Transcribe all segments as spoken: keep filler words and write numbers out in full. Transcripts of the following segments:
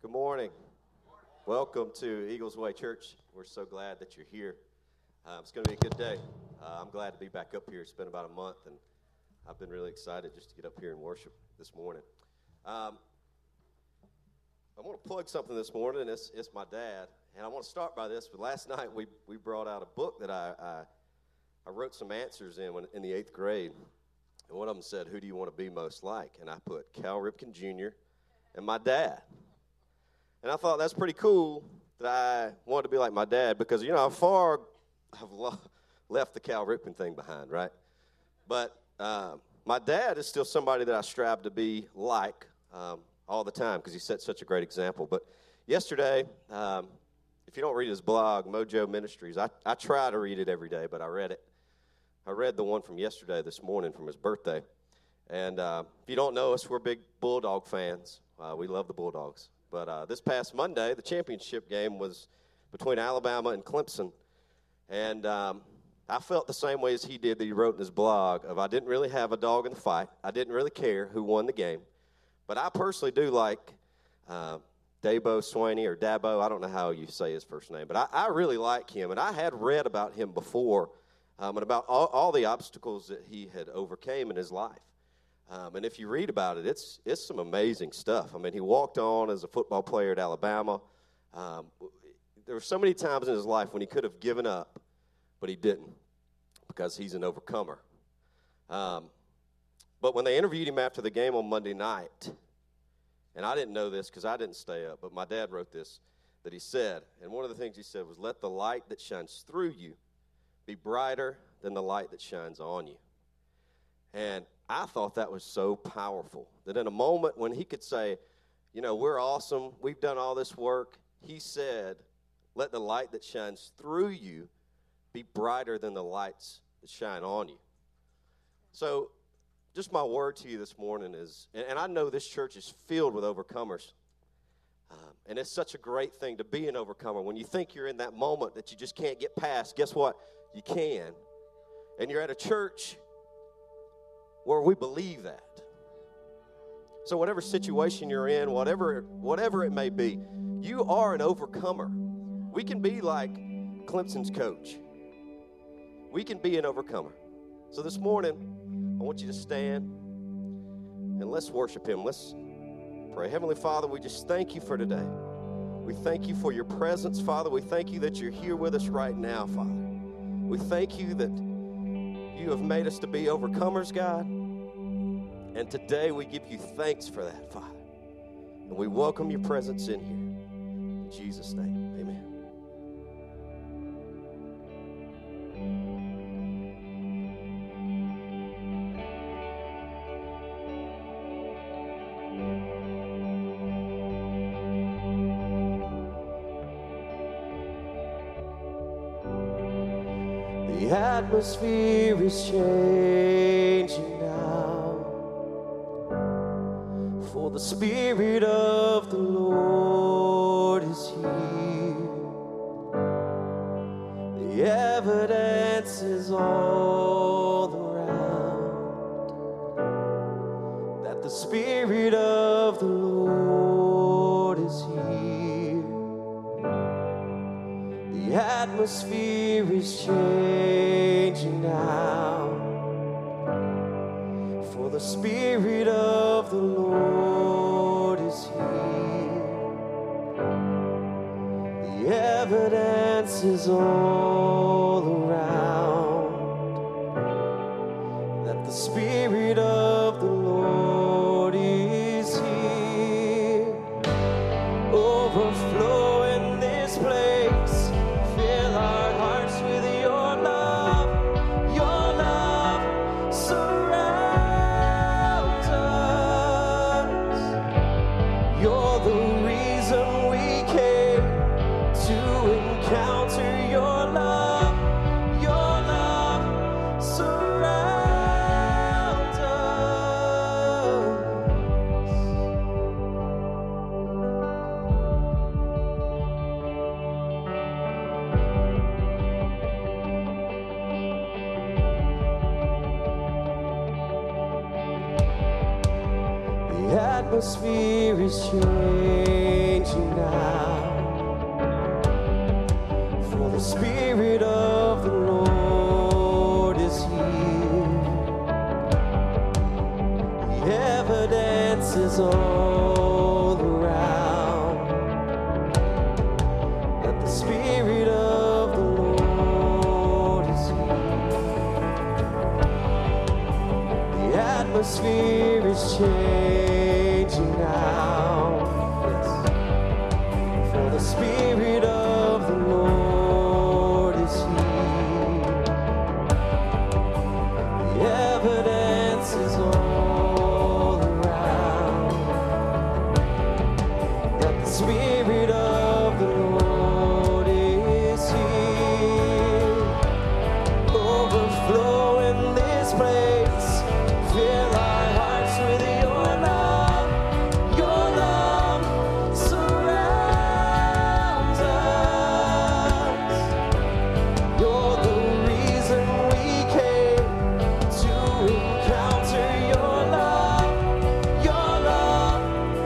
Good morning. Welcome to Eagles Way Church. We're so glad that you're here. Uh, it's going to be a good day. Uh, I'm glad to be back up here. It's been about a month, and I've been really excited just to get up here and worship this morning. Um, I want to plug something this morning. It's, it's my dad, and I want to start by this. But last night we we brought out a book that I I, I wrote some answers in when, in the eighth grade, and one of them said, "Who do you want to be most like?" And I put Cal Ripken Junior and my dad. And I thought that's pretty cool that I wanted to be like my dad because, you know, how far I've lo- left the Cal Ripken thing behind, right? But uh, my dad is still somebody that I strive to be like um, all the time because he set such a great example. But yesterday, um, if you don't read his blog, Mojo Ministries, I, I try to read it every day, but I read it. I read the one from yesterday, this morning, from his birthday. And uh, if you don't know us, we're big Bulldog fans. Uh, we love the Bulldogs. But uh, this past Monday, the championship game was between Alabama and Clemson. And um, I felt the same way as he did that he wrote in his blog of I didn't really have a dog in the fight. I didn't really care who won the game. But I personally do like uh, Dabo Swinney or Dabo. I don't know how you say his first name. But I, I really like him. And I had read about him before um, and about all, all the obstacles that he had overcame in his life. Um, and if you read about it, it's it's some amazing stuff. I mean, he walked on as a football player at Alabama. Um, there were so many times in his life when he could have given up, but he didn't because he's an overcomer. Um, but when they interviewed him after the game on Monday night, and I didn't know this because I didn't stay up, but my dad wrote this, that he said, and one of the things he said was, let the light that shines through you be brighter than the light that shines on you. And I thought that was so powerful, that in a moment when he could say, you know, we're awesome, we've done all this work, he said, let the light that shines through you be brighter than the lights that shine on you. So just my word to you this morning is, and, and I know this church is filled with overcomers, um, and it's such a great thing to be an overcomer. When you think you're in that moment that you just can't get past, guess what? You can. And you're at a church where we believe that. So whatever situation you're in, whatever whatever it may be, you are an overcomer. We can be like Clemson's coach. We can be an overcomer. So this morning, I want you to stand and let's worship him. Let's pray. Heavenly Father, we just thank you for today. We thank you for your presence, Father. We thank you that you're here with us right now, Father. We thank you that you have made us to be overcomers, God. And today we give you thanks for that, Father. And we welcome your presence in here. In Jesus' name, amen. The atmosphere is changing now, for the Spirit of the Lord is here. The evidence is all around that the Spirit of the Lord is here. The atmosphere is changing now, for the Spirit of the Lord is here. The evidence is all around that the Spirit of the Lord is here. Overflow in this place. Fill our hearts with your love. Your love surrounds us. You're the reason we came to encounter your love. Your love surrounds us. The atmosphere is changing Spirit of the Lord is here. Overflow in this place. Fill our hearts with your love. Your love surrounds us. You're the reason we came to encounter your love. Your love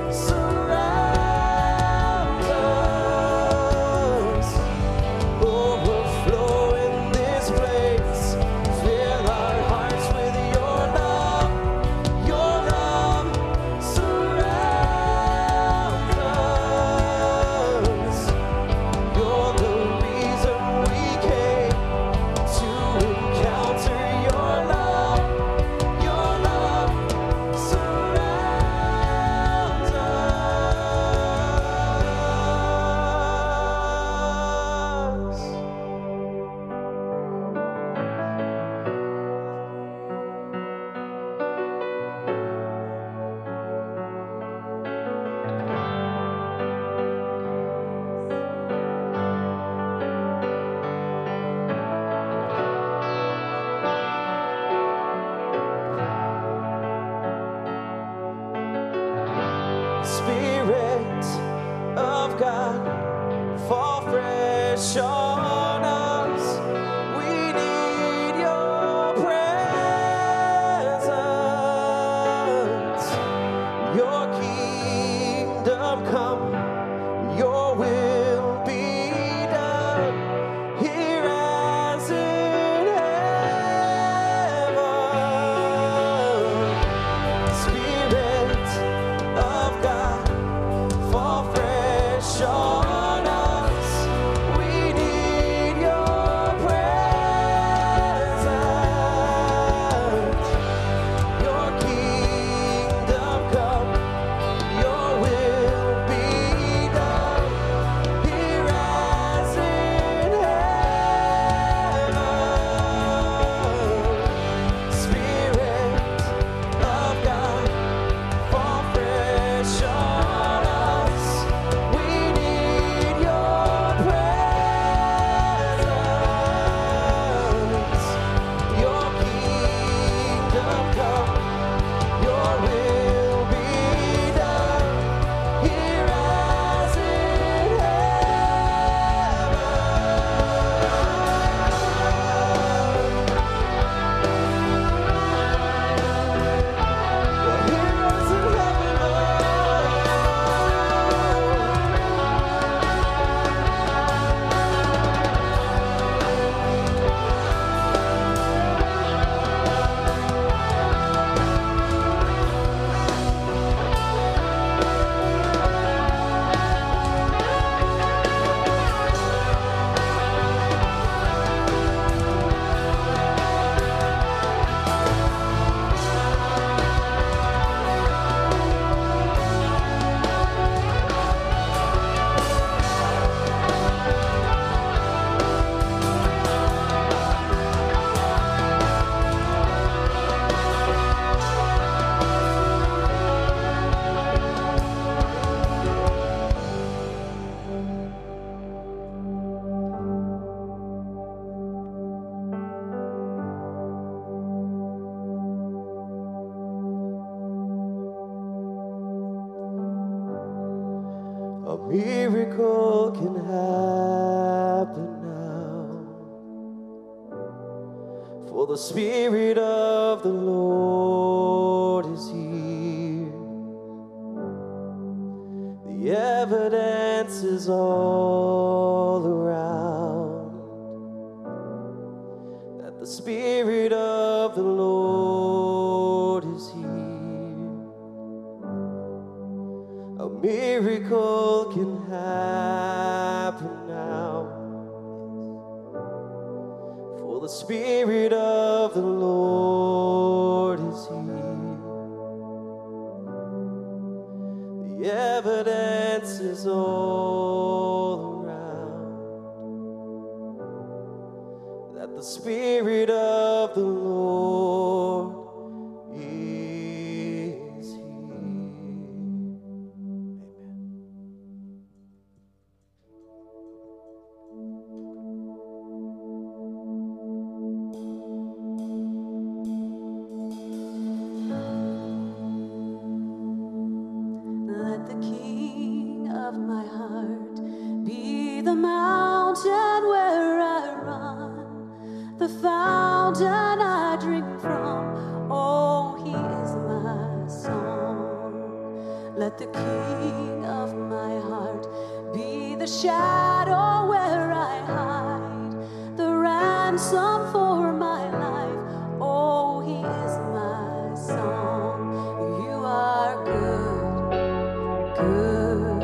surrounds us. Overflow in this place. Fill our hearts with your love. Your love surrounds us. You're the reason we came to encounter your love. Your love surrounds us. Spirit of God, fall fresh on us. We need your presence. Your kingdom come, your will be done, here as in heaven. Spirit of God, fall fresh on us. We need your presence. Your kingdom come, your will be done, here as in heaven. Spirit of God, fall fresh on us. We need your presence. Your kingdom come, your will be done, here as in heaven. Here as in a miracle can happen now, for the Spirit of the Lord is here. The evidence is all around that the Spirit of the Lord is here. A miracle can happen now, for the Spirit of the Lord is here. The evidence is all around that the Spirit of the Lord is here. Amen. my heart be the mountain where I run, the fountain I drink from. Oh, he is my song. Let the King of my heart be the shadow where I hide, the ransom for my life. Oh, he is my song. You are good, good.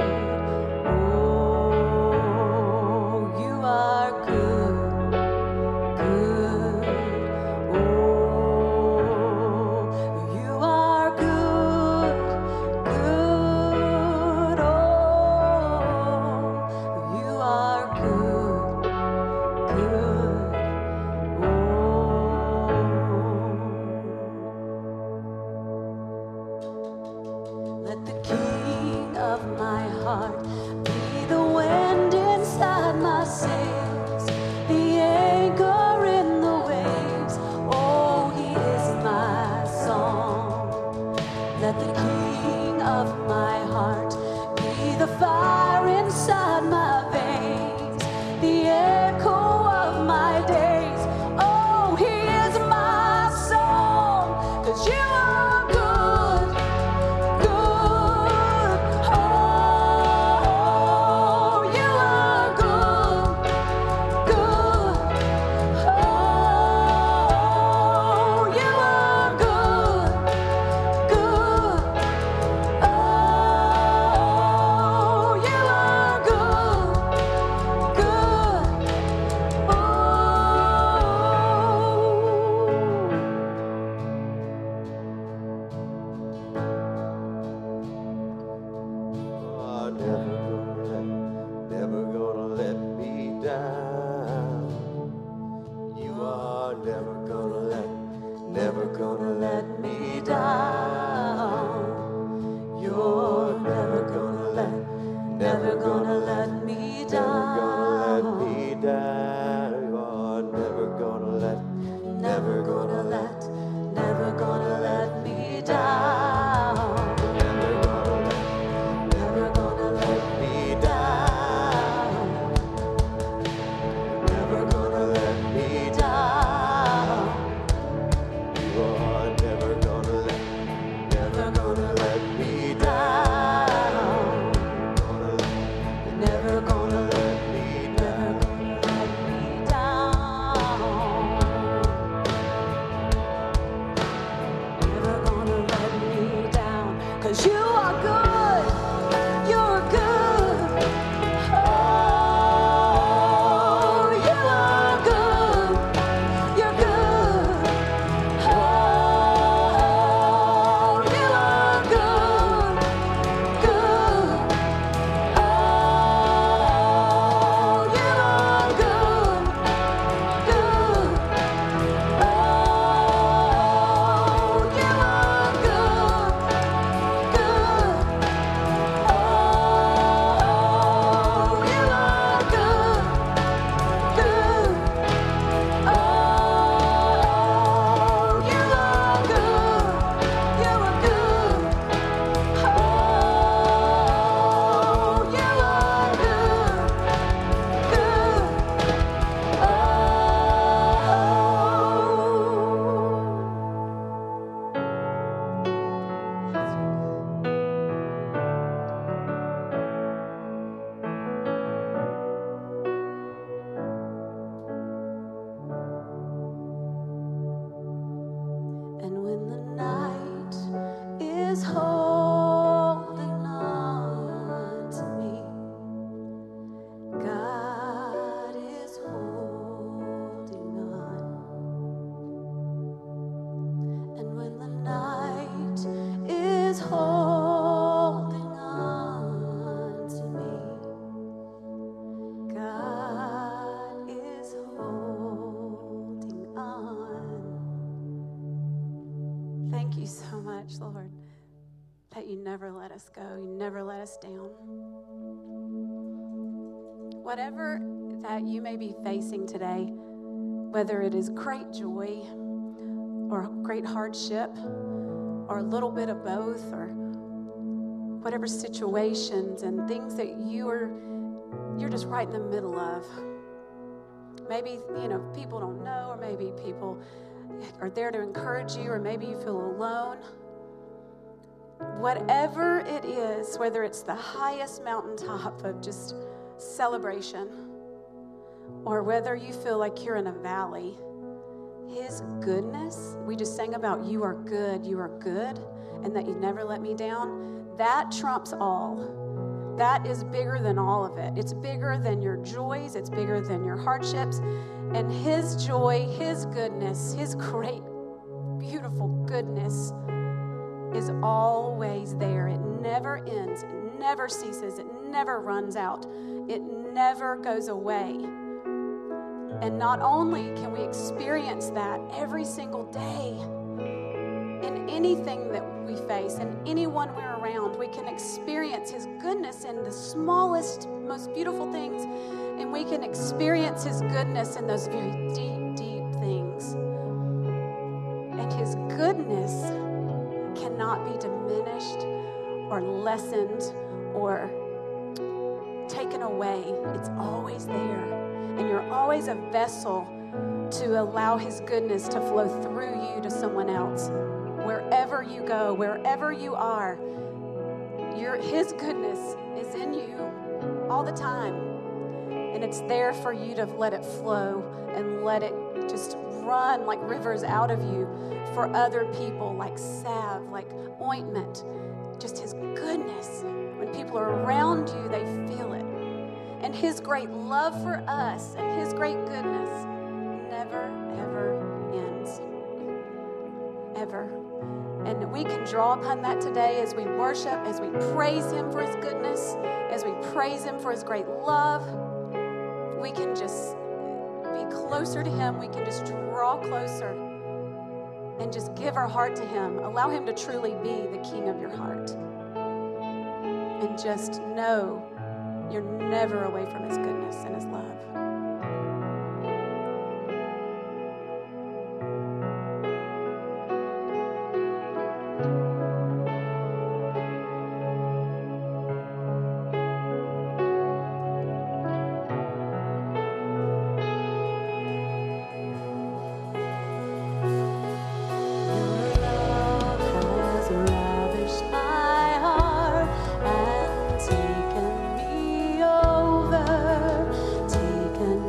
Oh, you are good, good. Oh, you are good, good. Oh, you are good, good. Oh, let the King of my heart be the wind inside my sails, the anchor in the waves. Oh, he is my song. Let the King of my heart be the fire inside my veins, the echo of my days. Oh, he is my song, 'cause you are good, good. Oh, you are good, good. Oh, you are good, good. Oh, you are good, good. Oh. Oh, never gonna let, never gonna let me down. You are never gonna let, never gonna let me down. You're never gonna let, never gonna let me down. Never gonna let me down. You are never gonna let, never gonna let, never gonna let me down. Never gonna let, never gonna let me down. Never gonna let me down. You are never gonna let, never gonna let me down. Gonna let, never gonna let me down. Let me down. Never gonna let me down. 'Cause you are good. You're good. Oh, you are good. You're good. Oh, you are good. Good. Oh, you are good. Good. Oh, you are good. Good. Oh, you are good. Good. Oh, you are good. You are good. Oh, you are good. Good. And when the night is holding on to me, God is holding on. And when the night is holding on to me, God is holding on. Thank you so much, Lord, that you never let us go. You never let us down. Whatever that you may be facing today, whether it is great joy or great hardship or a little bit of both or whatever situations and things that you are, you're just right in the middle of. Maybe, you know, people don't know, or maybe people are there to encourage you, or maybe you feel alone. Whatever it is, whether it's the highest mountaintop of just celebration, or whether you feel like you're in a valley, His goodness, we just sang about you are good, you are good, and that you never let me down, that trumps all. That is bigger than all of it. It's bigger than your joys. It's bigger than your hardships. And His joy, His goodness, His great, beautiful goodness is always there. It never ends. It never ceases. It never runs out. It never goes away. And not only can we experience that every single day in anything that we face and anyone we're around, we can experience His goodness in the smallest, most beautiful things, and we can experience His goodness in those very deep, deep things. And His goodness cannot be diminished or lessened or taken away. It's always there, and you're always a vessel to allow His goodness to flow through you to someone else. Wherever you go, wherever you are, your His goodness is in you all the time. And it's there for you to let it flow and let it just run like rivers out of you for other people, like salve, like ointment. Just His goodness. When people are around you, they feel it. And His great love for us and His great goodness never, ever ends. Ever. And we can draw upon that today as we worship, as we praise Him for His goodness, as we praise Him for His great love. We can just be closer to Him. We can just draw closer and just give our heart to Him. Allow Him to truly be the King of your heart. And just know you're never away from His goodness and His love. Taken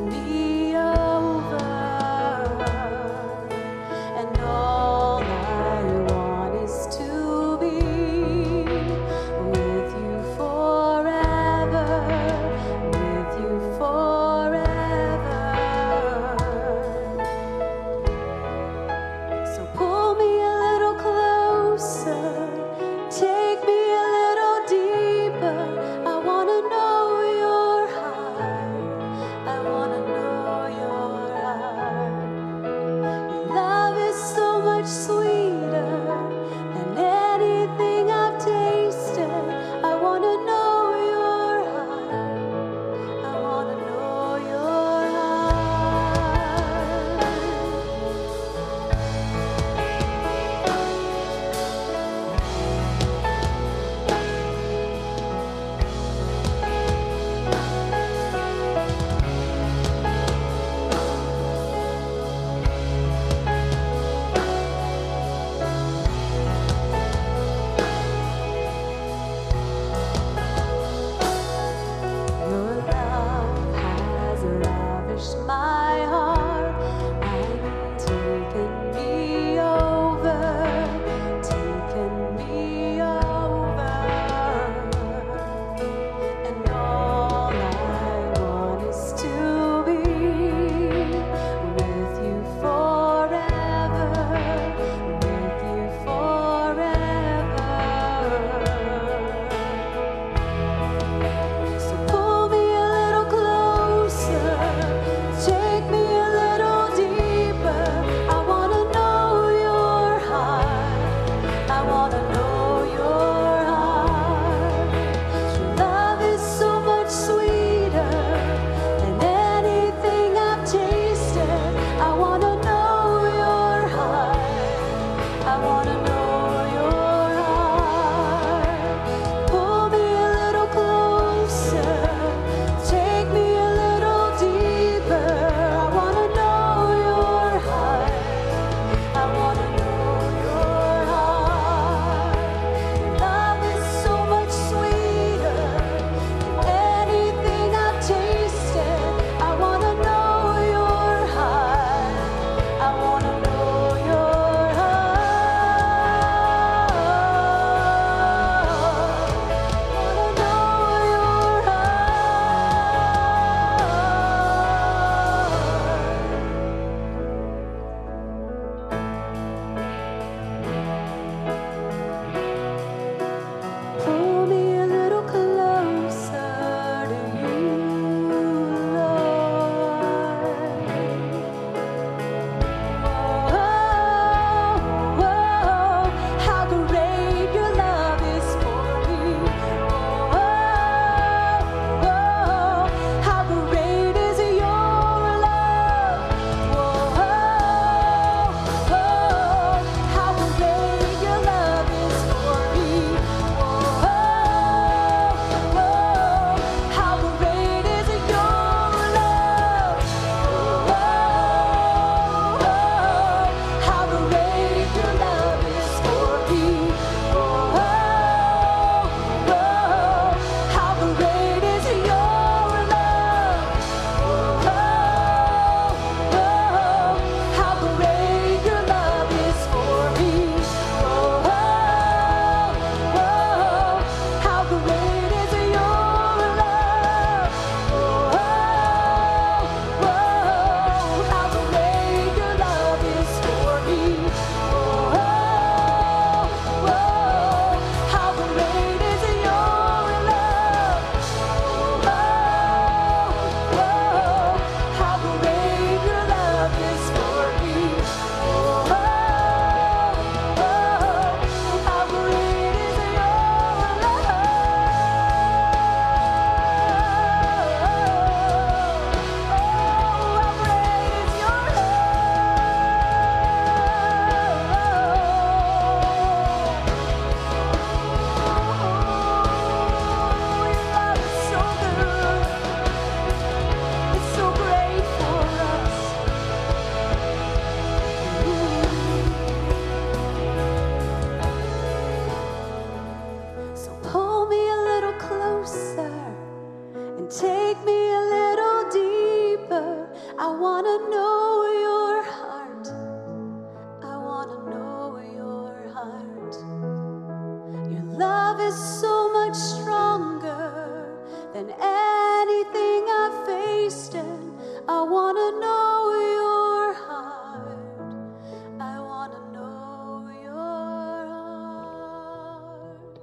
Take me a little deeper. I want to know your heart. I want to know your heart. Your love is so much stronger than anything I've faced, and I want to know your heart. I want to know your heart.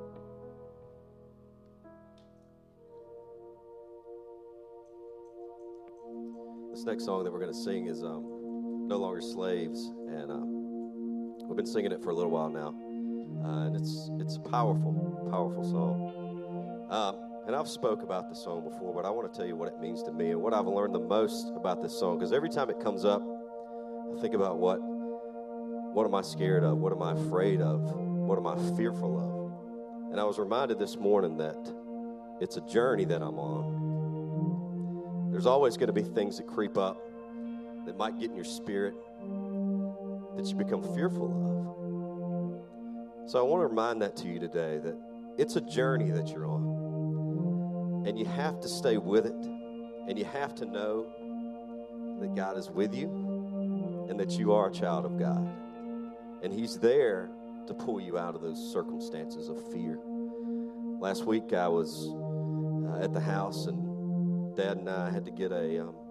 This next song that we're going to sing is um, No Longer Slaves, and um, we've been singing it for a little while now, uh, and it's it's a powerful, powerful song. Um, and I've spoke about this song before, but I want to tell you what it means to me and what I've learned the most about this song, because every time it comes up, I think about what what am I scared of? What am I afraid of? What am I fearful of? And I was reminded this morning that it's a journey that I'm on. There's always going to be things that creep up that might get in your spirit that you become fearful of. So I want to remind that to you today, that it's a journey that you're on. And you have to stay with it. And you have to know that God is with you and that you are a child of God. And He's there to pull you out of those circumstances of fear. Last week I was uh, at the house, and Dad and I had to get a, um,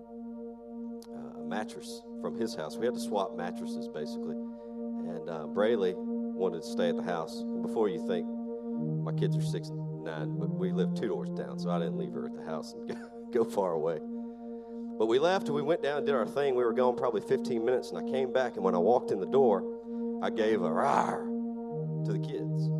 a mattress from his house. We had to swap mattresses, basically. And uh, Brayley wanted to stay at the house. And before you think, my kids are six and nine, but we live two doors down, so I didn't leave her at the house and go, go far away. But we left, and we went down and did our thing. We were gone probably fifteen minutes, and I came back, and when I walked in the door, I gave a rawr to the kids.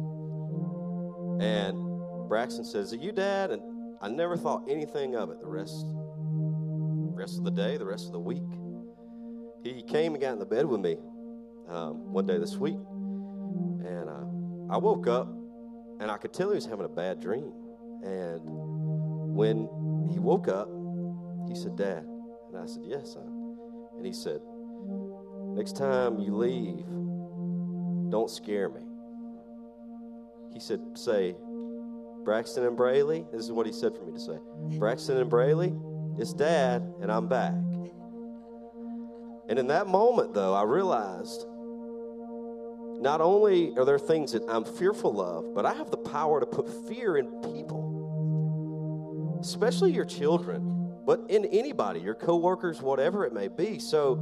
And Braxton says, "Is it you, Dad?" And I never thought anything of it the rest, rest of the day, the rest of the week. He came and got in the bed with me um, one day this week, and uh, I woke up, and I could tell he was having a bad dream. And when he woke up, he said, "Dad," and I said, "Yes, son." And he said, "Next time you leave, don't scare me." He said, "Say, Braxton and Brayley," this is what he said for me to say, "Braxton and Brayley, it's Dad, and I'm back." And in that moment, though, I realized not only are there things that I'm fearful of, but I have the power to put fear in people, especially your children, but in anybody, your coworkers, whatever it may be. So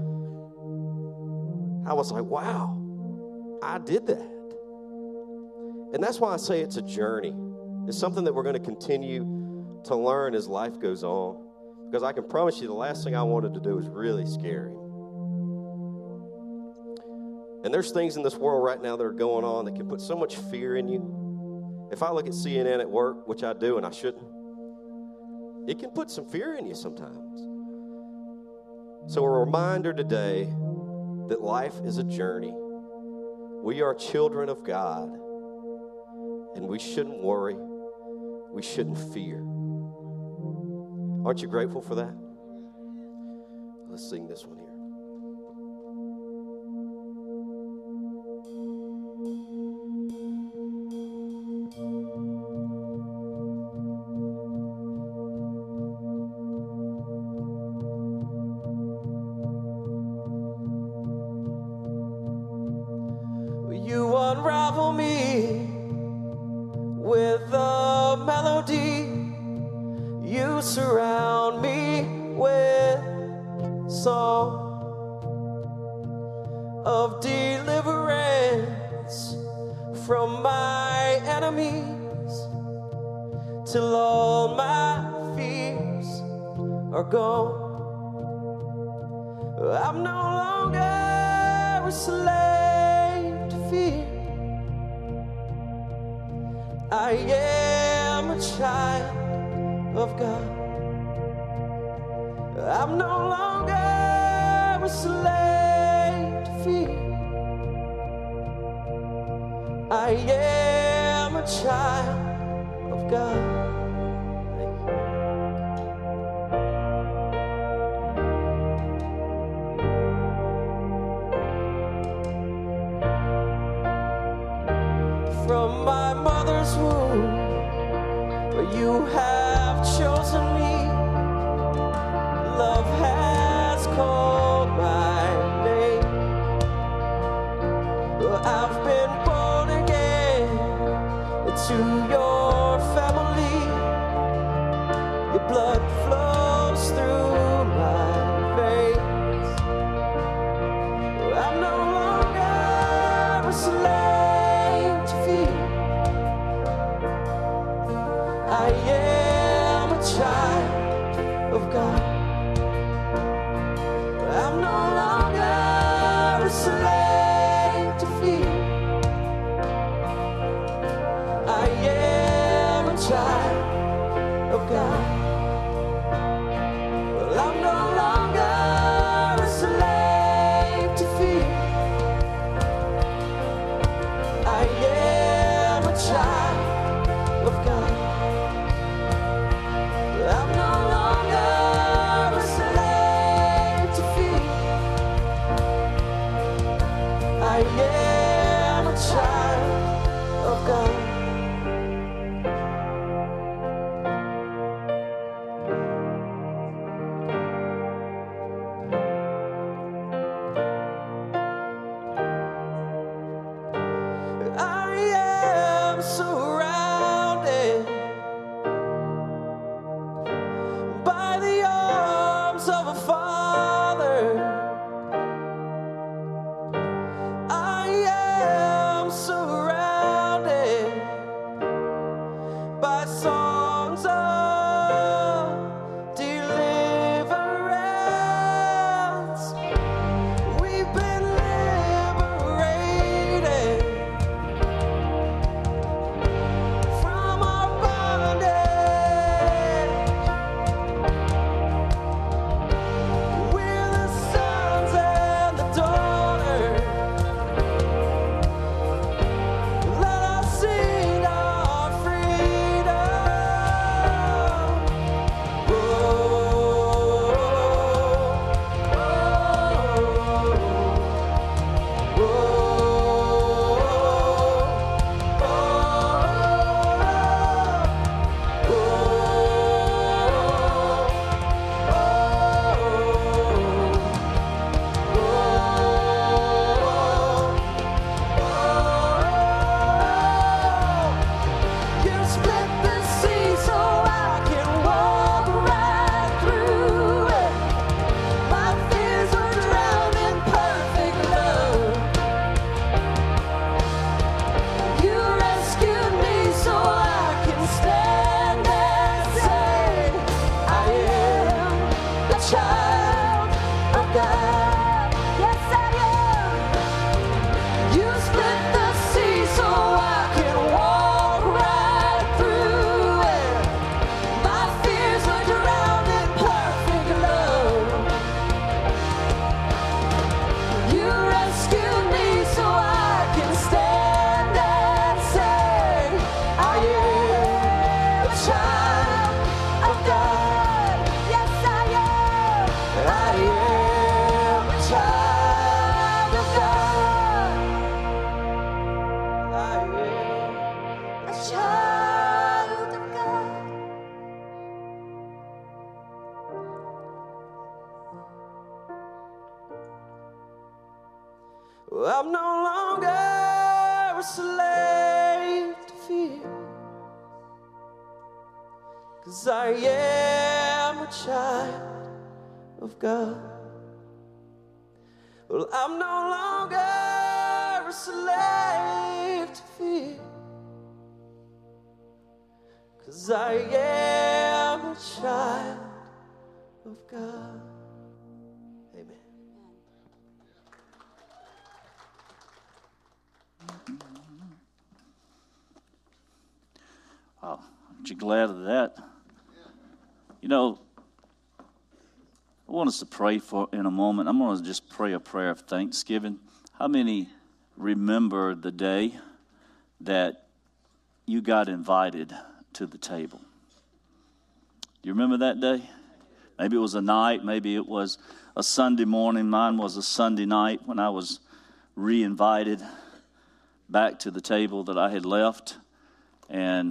I was like, wow, I did that. And that's why I say it's a journey. It's something that we're going to continue to learn as life goes on, because I can promise you the last thing I wanted to do was really scare him. And there's things in this world right now that are going on that can put so much fear in you. If I look at C N N at work, which I do and I shouldn't, it can put some fear in you sometimes. So a reminder today that life is a journey. We are children of God, and we shouldn't worry. We shouldn't fear. Aren't you grateful for that? Let's sing this one here. You unravel me with a melody. You surround me with song of deliverance from my enemies, till all my fears are gone. I'm no longer a slave to fear. I am a child of God. I'm no longer a slave to fear. I am a child of God. From my mother's womb, you have chosen Your blood flows through my veins. I'm no longer a slave to fear. I am a child of God. I'm no longer a slave to fear. I am a child of God. Well, I'm no longer a slave to fear. I am a child of God. I'm no longer a slave to fear. I am a child of God. I am surrounded by the arms of a Father. I am surrounded by songs of deliverance. We've been liberated from our bondage. We're the sons and the daughters. Let us sing our freedom. Oh, oh, You split the sea so I can walk right through it. My fears were drowned in perfect love. You rescued me so I can stand and say, I am a child of God. Yes, I am. You split the sea so I can walk right through it. My fears were drowned in perfect love. You rescued me so I can stand and say, I am a child of God. Yes, I am. I am a child of God. I am a child of God. I'm no longer a slave to fear, 'cause I am a child of God. Well, I'm no longer a slave to fear, 'cause I am a child of God. Amen. Oh, aren't you glad of that? You know, I want us to pray for in a moment. I'm going to just pray a prayer of thanksgiving. How many remember the day that you got invited to the table? Do you remember that day? Maybe it was a night. Maybe it was a Sunday morning. Mine was a Sunday night when I was re-invited back to the table that I had left, and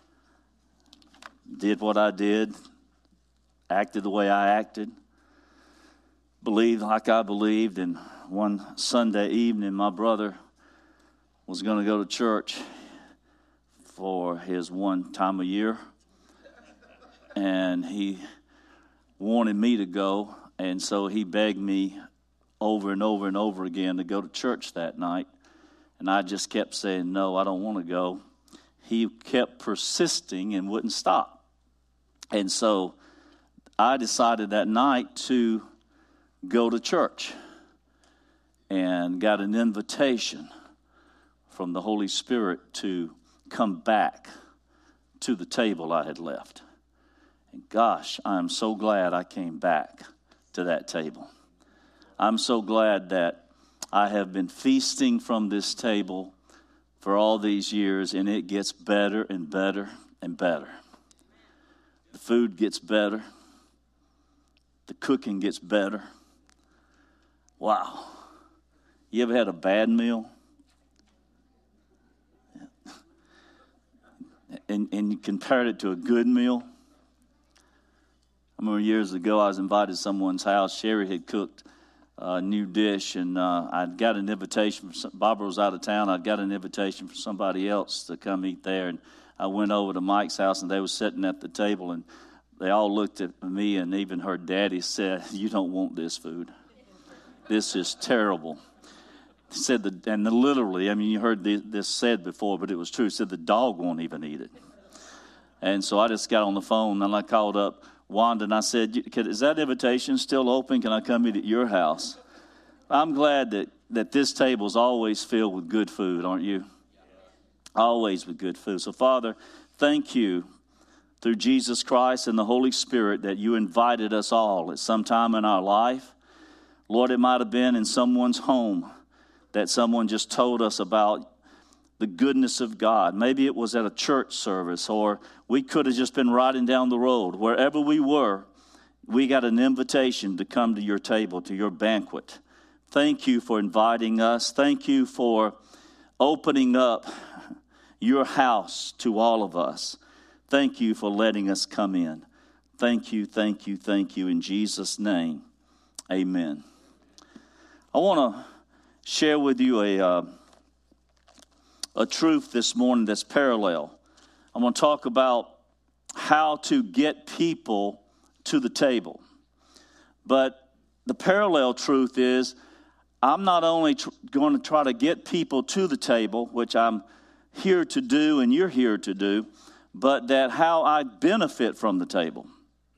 did what I did, acted the way I acted, believed like I believed. And one Sunday evening, my brother was going to go to church for his one time a year. and he wanted me to go, and so he begged me over and over and over again to go to church that night, and I just kept saying, no, I don't want to go. He kept persisting and wouldn't stop, and so I decided that night to go to church and got an invitation from the Holy Spirit to come back to the table I had left. And gosh, I am so glad I came back to that table. I'm so glad that I have been feasting from this table for all these years, and it gets better and better and better. The food gets better. The cooking gets better. Wow. You ever had a bad meal? And, and you compared it to a good meal? I remember years ago I was invited to someone's house. Sherry had cooked a new dish, and uh, I'd got an invitation. From some, Barbara was out of town. I'd got an invitation from somebody else to come eat there. And I went over to Mike's house, and they were sitting at the table, and they all looked at me, and even her daddy said, you don't want this food. This is terrible. He said, the, and the, literally, I mean, you heard this, this said before, but it was true. He said, the dog won't even eat it. And so I just got on the phone, and I called up Wanda, and I said, is that invitation still open? Can I come eat at your house? I'm glad that, that this table is always filled with good food, aren't you? Always with good food. So, Father, thank you through Jesus Christ and the Holy Spirit that you invited us all at some time in our life. Lord, it might have been in someone's home that someone just told us about the goodness of God. Maybe it was at a church service, or we could have just been riding down the road. Wherever we were, we got an invitation to come to your table, to your banquet. Thank you for inviting us. Thank you for opening up your house to all of us. Thank you for letting us come in. Thank you, thank you, thank you. In Jesus' name, amen. I want to share with you a uh, a truth this morning that's parallel. I'm going to talk about how to get people to the table. But the parallel truth is, I'm not only tr- going to try to get people to the table, which I'm here to do and you're here to do, but that how I benefit from the table.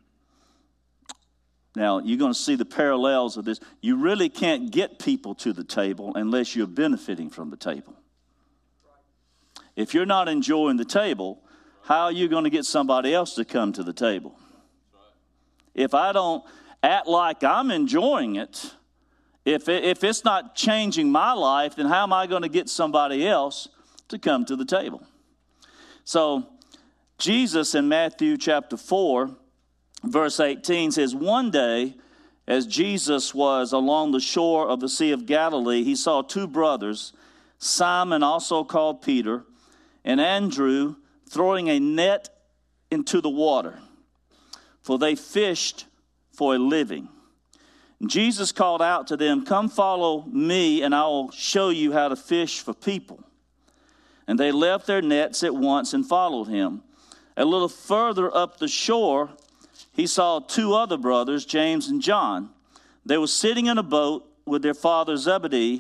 Now, you're going to see the parallels of this. You really can't get people to the table unless you're benefiting from the table. If you're not enjoying the table, how are you going to get somebody else to come to the table? If I don't act like I'm enjoying it, if it, if it's not changing my life, then how am I going to get somebody else to come to the table? So, Jesus in Matthew chapter four, verse eighteen says, one day, as Jesus was along the shore of the Sea of Galilee, he saw two brothers, Simon, also called Peter, and Andrew, throwing a net into the water, for they fished for a living. And Jesus called out to them, come follow me, and I will show you how to fish for people. And they left their nets at once and followed him. A little further up the shore, he saw two other brothers, James and John. They were sitting in a boat with their father Zebedee,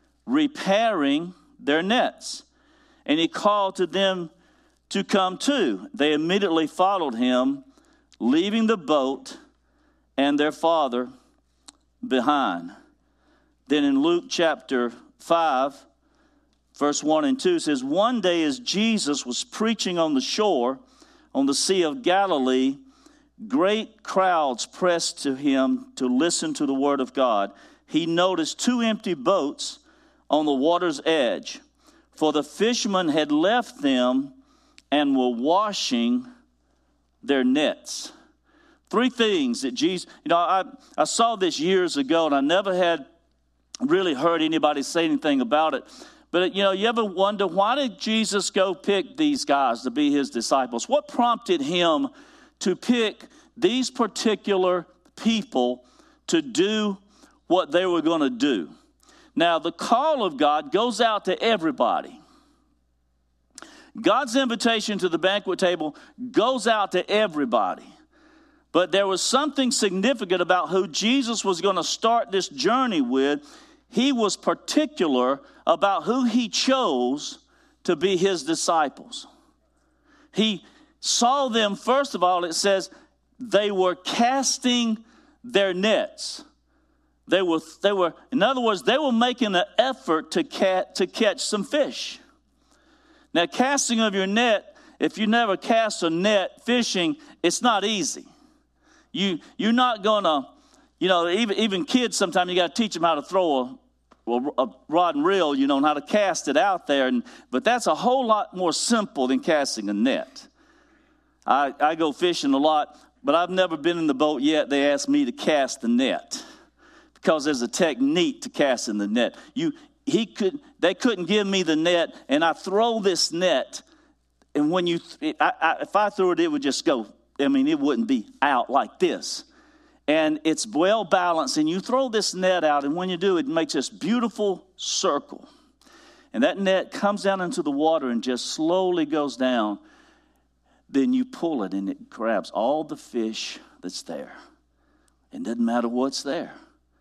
repairing their nets. And he called to them to come too. They immediately followed him, leaving the boat and their father behind. Then in Luke chapter five, verse one and two says, one day as Jesus was preaching on the shore on the Sea of Galilee, great crowds pressed to him to listen to the word of God. He noticed two empty boats on the water's edge, for the fishermen had left them and were washing their nets. Three things that Jesus, you know, I, I saw this years ago, and I never had really heard anybody say anything about it. But, you know, you ever wonder, why did Jesus go pick these guys to be his disciples? What prompted him to pick these particular people to do what they were going to do? Now, the call of God goes out to everybody. God's invitation to the banquet table goes out to everybody. But there was something significant about who Jesus was going to start this journey with. He was particular about who he chose to be his disciples. He saw them, first of all, it says, they were casting their nets. They were, they were, in other words, they were making an effort to, cat, to catch some fish. Now, casting of your net, if you never cast a net fishing, it's not easy. You, you're not going to, you know, even, even kids, sometimes you got to teach them how to throw a, a, a rod and reel, you know, and how to cast it out there. And, but that's a whole lot more simple than casting a net. I, I go fishing a lot, but I've never been in the boat yet. They asked me to cast the net because there's a technique to casting the net. You, he could, they couldn't give me the net, and I throw this net, and when you, I, I, if I threw it, it would just go. I mean, it wouldn't be out like this. And it's well balanced, and you throw this net out, and when you do, it makes this beautiful circle. And that net comes down into the water and just slowly goes down. Then you pull it, and it grabs all the fish that's there. It doesn't matter what's there.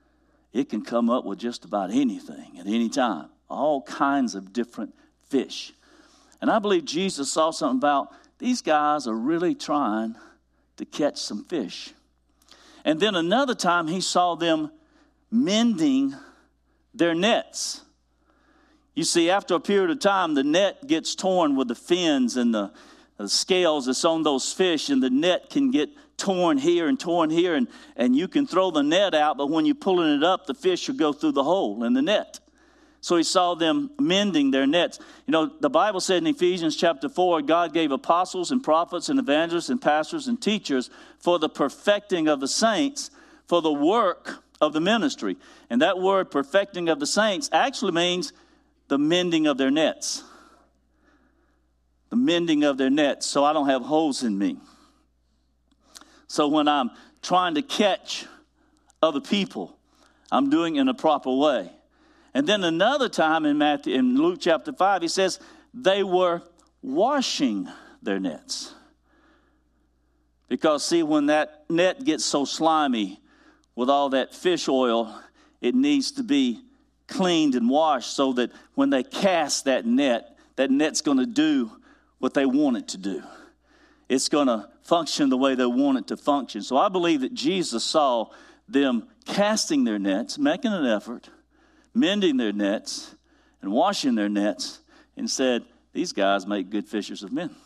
It can come up with just about anything at any time. All kinds of different fish. And I believe Jesus saw something about these guys are really trying to catch some fish. And then another time he saw them mending their nets. You see, after a period of time, the net gets torn with the fins and the, the scales that's on those fish, and the net can get torn here and torn here, and, and you can throw the net out, but when you're pulling it up, the fish will go through the hole in the net. So he saw them mending their nets. You know, the Bible said in Ephesians chapter four, God gave apostles and prophets and evangelists and pastors and teachers for the perfecting of the saints, for the work of the ministry. And that word, perfecting of the saints, actually means the mending of their nets. The mending of their nets, so I don't have holes in me. So when I'm trying to catch other people, I'm doing it in a proper way. And then another time in Matthew, in Luke chapter five, he says they were washing their nets. Because, see, when that net gets so slimy with all that fish oil, it needs to be cleaned and washed so that when they cast that net, that net's going to do what they want it to do. It's going to function the way they want it to function. So I believe that Jesus saw them casting their nets, making an effort, mending their nets, and washing their nets, and said, these guys make good fishers of men.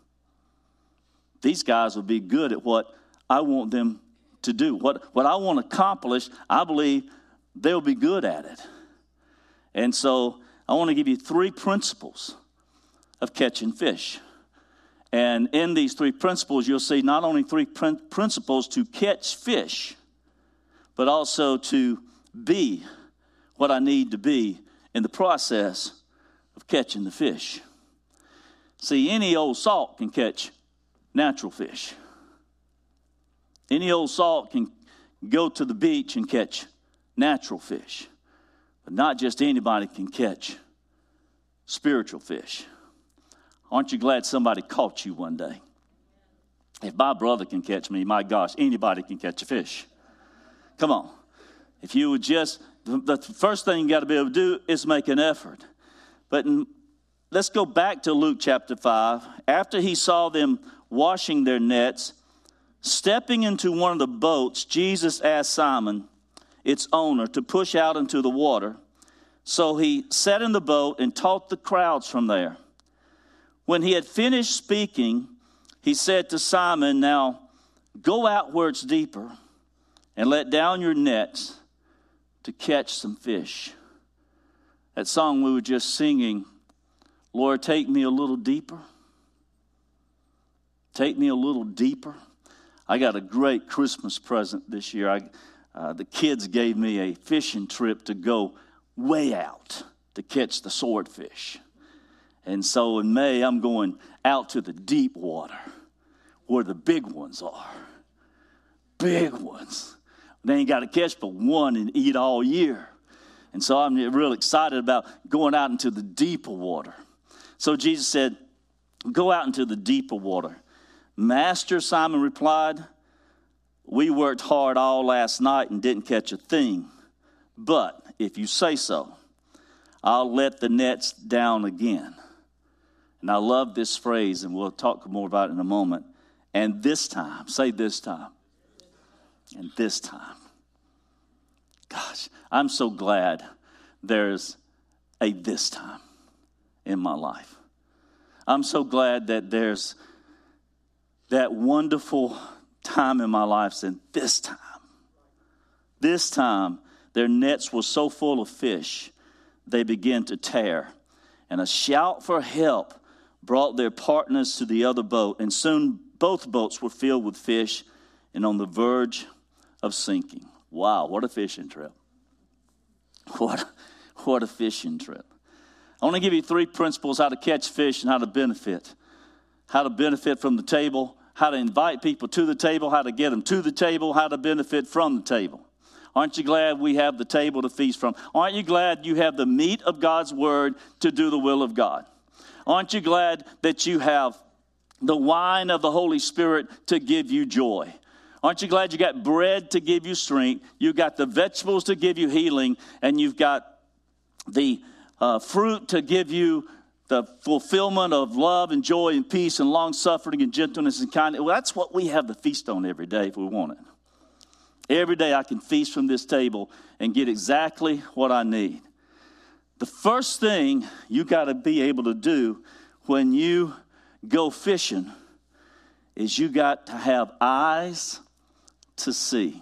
These guys will be good at what I want them to do. What, what I want to accomplish, I believe they'll be good at it. And so I want to give you three principles of catching fish. And in these three principles, you'll see not only three prin- principles to catch fish, but also to be what I need to be in the process of catching the fish. See, any old salt can catch natural fish. Any old salt can go to the beach and catch natural fish. But not just anybody can catch spiritual fish. Aren't you glad somebody caught you one day? If my brother can catch me, my gosh, anybody can catch a fish. Come on. If you would just, the first thing you got to be able to do is make an effort. But in, let's go back to Luke chapter five. After he saw them washing their nets, stepping into one of the boats, Jesus asked Simon, its owner, to push out into the water. So he sat in the boat and taught the crowds from there. When he had finished speaking, he said to Simon, now go out where it's deeper and let down your nets to catch some fish. That song we were just singing, Lord, take me a little deeper. Take me a little deeper. I got a great Christmas present this year. I, uh, the kids gave me a fishing trip to go way out to catch the swordfish. And so in May, I'm going out to the deep water where the big ones are. Big ones. They ain't got to catch but one and eat all year. And so I'm real excited about going out into the deeper water. So Jesus said, go out into the deeper water. Master, Simon replied, we worked hard all last night and didn't catch a thing. But if you say so, I'll let the nets down again. And I love this phrase, and we'll talk more about it in a moment. And this time, say this time. And this time. Gosh, I'm so glad there's a this time in my life. I'm so glad that there's that wonderful time in my life since this time. This time, their nets were so full of fish, they began to tear. And a shout for help brought their partners to the other boat, and soon both boats were filled with fish and on the verge of sinking. Wow, what a fishing trip. What, what a fishing trip. I want to give you three principles how to catch fish and how to benefit. How to benefit from the table, how to invite people to the table, how to get them to the table, how to benefit from the table. Aren't you glad we have the table to feast from? Aren't you glad you have the meat of God's word to do the will of God? Aren't you glad that you have the wine of the Holy Spirit to give you joy? Aren't you glad you got bread to give you strength? You got the vegetables to give you healing, and you've got the uh, fruit to give you the fulfillment of love and joy and peace and long-suffering and gentleness and kindness. Well, that's what we have to feast on every day if we want it. Every day I can feast from this table and get exactly what I need. The first thing you got to be able to do when you go fishing is you got to have eyes to see.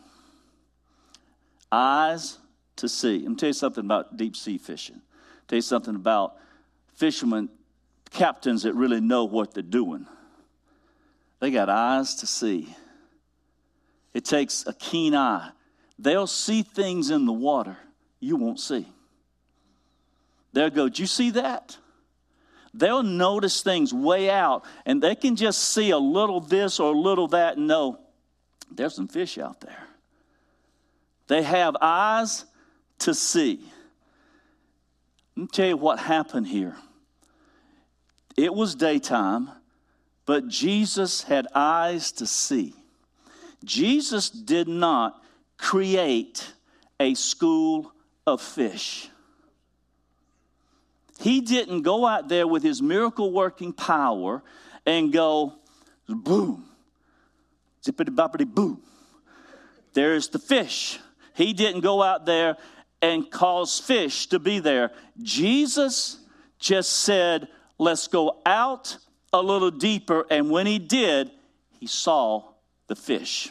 Eyes to see. Let me tell you something about deep sea fishing. I'll tell you something about fishermen, captains that really know what they're doing. They got eyes to see. It takes a keen eye. They'll see things in the water you won't see. They'll go, "Did you see that?" They'll notice things way out, and they can just see a little this or a little that and know there's some fish out there. They have eyes to see. Let me tell you what happened here. It was daytime, but Jesus had eyes to see. Jesus did not create a school of fish. He didn't go out there with his miracle-working power and go, boom, zippity-boppity-boom. There's the fish. He didn't go out there and cause fish to be there. Jesus just said, let's go out a little deeper. And when he did, he saw the fish.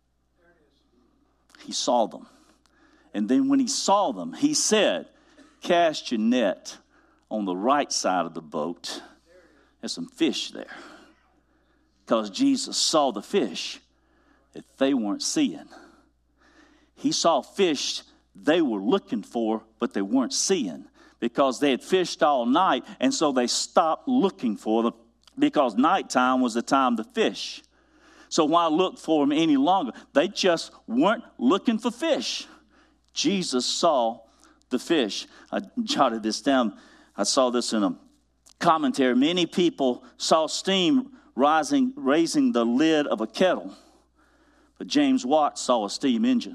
He saw them. And then when he saw them, he said, cast your net on the right side of the boat. There's some fish there. Because Jesus saw the fish that they weren't seeing. He saw fish they were looking for, but they weren't seeing. Because they had fished all night, and so they stopped looking for them. Because nighttime was the time to fish. So why look for them any longer? They just weren't looking for fish. Jesus saw the fish. I jotted this down. I saw this in a commentary. Many people saw steam rising, raising the lid of a kettle. But James Watt saw a steam engine.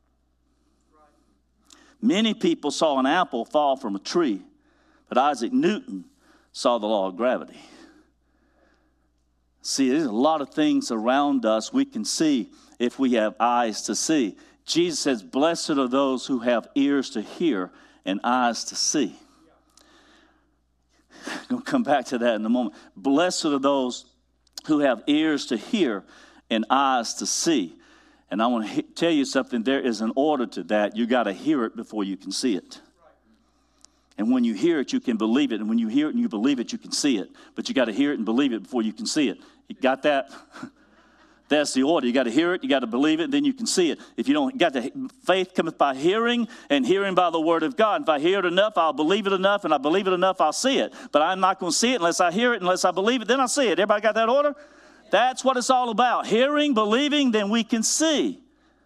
Many people saw an apple fall from a tree. But Isaac Newton saw the law of gravity. See, there's a lot of things around us we can see if we have eyes to see. Jesus says, blessed are those who have ears to hear and eyes to see. I'm going to come back to that in a moment. Blessed are those who have ears to hear and eyes to see. And I want to he- tell you something. There is an order to that. You got to hear it before you can see it. And when you hear it, you can believe it. And when you hear it and you believe it, you can see it. But you got to hear it and believe it before you can see it. You got that? That's the order. You got to hear it, you got to believe it, then you can see it. If you don't, got to, faith cometh by hearing, and hearing by the word of God. If I hear it enough, I'll believe it enough, and I believe it enough, I'll see it. But I'm not going to see it unless I hear it, unless I believe it, then I'll see it. Everybody got that order? That's what it's all about. Hearing, believing, then we can see.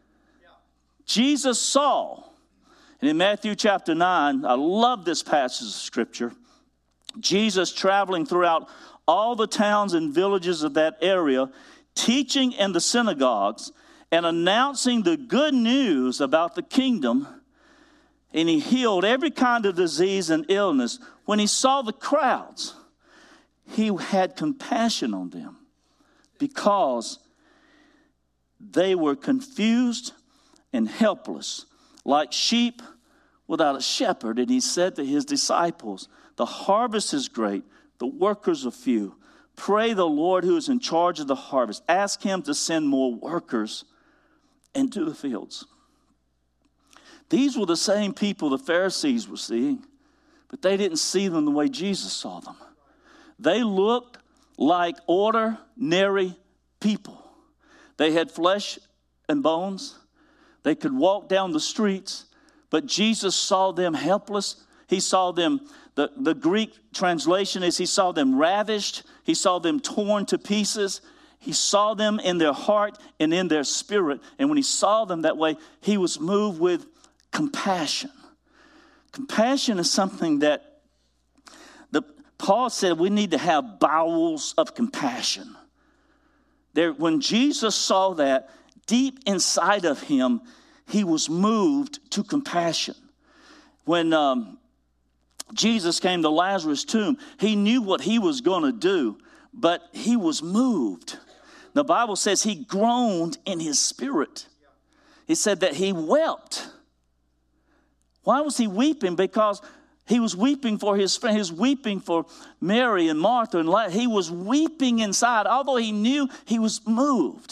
Jesus saw. And in Matthew chapter nine, I love this passage of Scripture. Jesus traveling throughout all the towns and villages of that area, teaching in the synagogues and announcing the good news about the kingdom. And he healed every kind of disease and illness. When he saw the crowds, he had compassion on them because they were confused and helpless, like sheep without a shepherd. And he said to his disciples, the harvest is great, the workers are few. Pray the Lord who is in charge of the harvest. Ask him to send more workers into the fields. These were the same people the Pharisees were seeing, but they didn't see them the way Jesus saw them. They looked like ordinary people. They had flesh and bones. They could walk down the streets, but Jesus saw them helpless. He saw them, the, the Greek translation is he saw them ravished. He saw them torn to pieces. He saw them in their heart and in their spirit. And when he saw them that way, he was moved with compassion. Compassion is something that the, Paul said we need to have bowels of compassion. There, when Jesus saw that, deep inside of him, he was moved to compassion. When um, Jesus came to Lazarus' tomb, he knew what he was going to do, but he was moved. The Bible says he groaned in his spirit. It said that he wept. Why was he weeping? Because he was weeping for his friend. He was weeping for Mary and Martha and Lazarus. He was weeping inside, although he knew he was moved.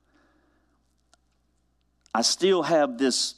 I still have this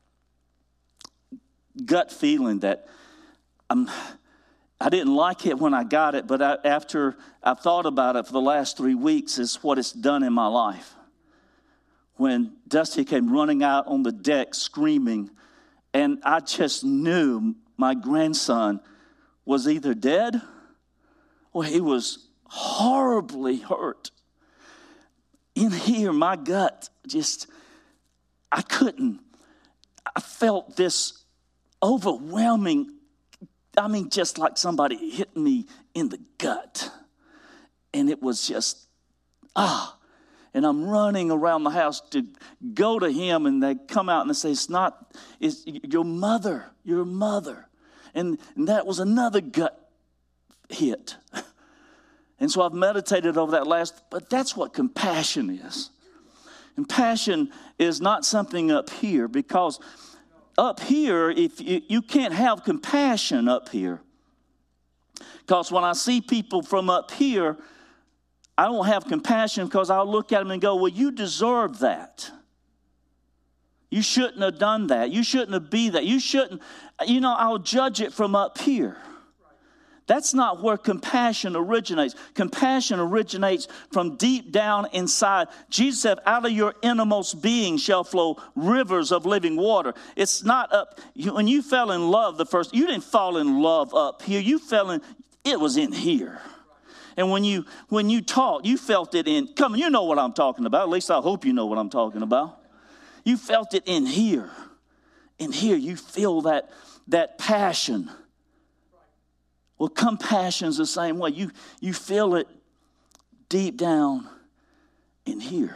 gut feeling that I'm, I didn't like it when I got it, but I, after I've thought about it for the last three weeks, is what it's done in my life. When Dusty came running out on the deck screaming, and I just knew my grandson was either dead or he was horribly hurt. In here, my gut just, I couldn't. I felt this overwhelming, I mean, just like somebody hit me in the gut. And it was just, ah. And I'm running around the house to go to him, and they come out and they say, it's not, it's your mother, your mother. And, and that was another gut hit. And so I've meditated over that last, but that's what compassion is. And passion is not something up here, because up here, if you, you can't have compassion up here. Because when I see people from up here, I don't have compassion, because I'll look at them and go, well, you deserve that. You shouldn't have done that. You shouldn't have been that. You shouldn't, you know, I'll judge it from up here. That's not where compassion originates. Compassion originates from deep down inside. Jesus said, out of your innermost being shall flow rivers of living water. It's not up, you, when you fell in love the first, you didn't fall in love up here. You fell in, it was in here. And when you when you taught, you felt it in, come on, you know what I'm talking about. At least I hope you know what I'm talking about. You felt it in here. In here, you feel that, that passion. Well, compassion's the same way. You, you feel it deep down in here.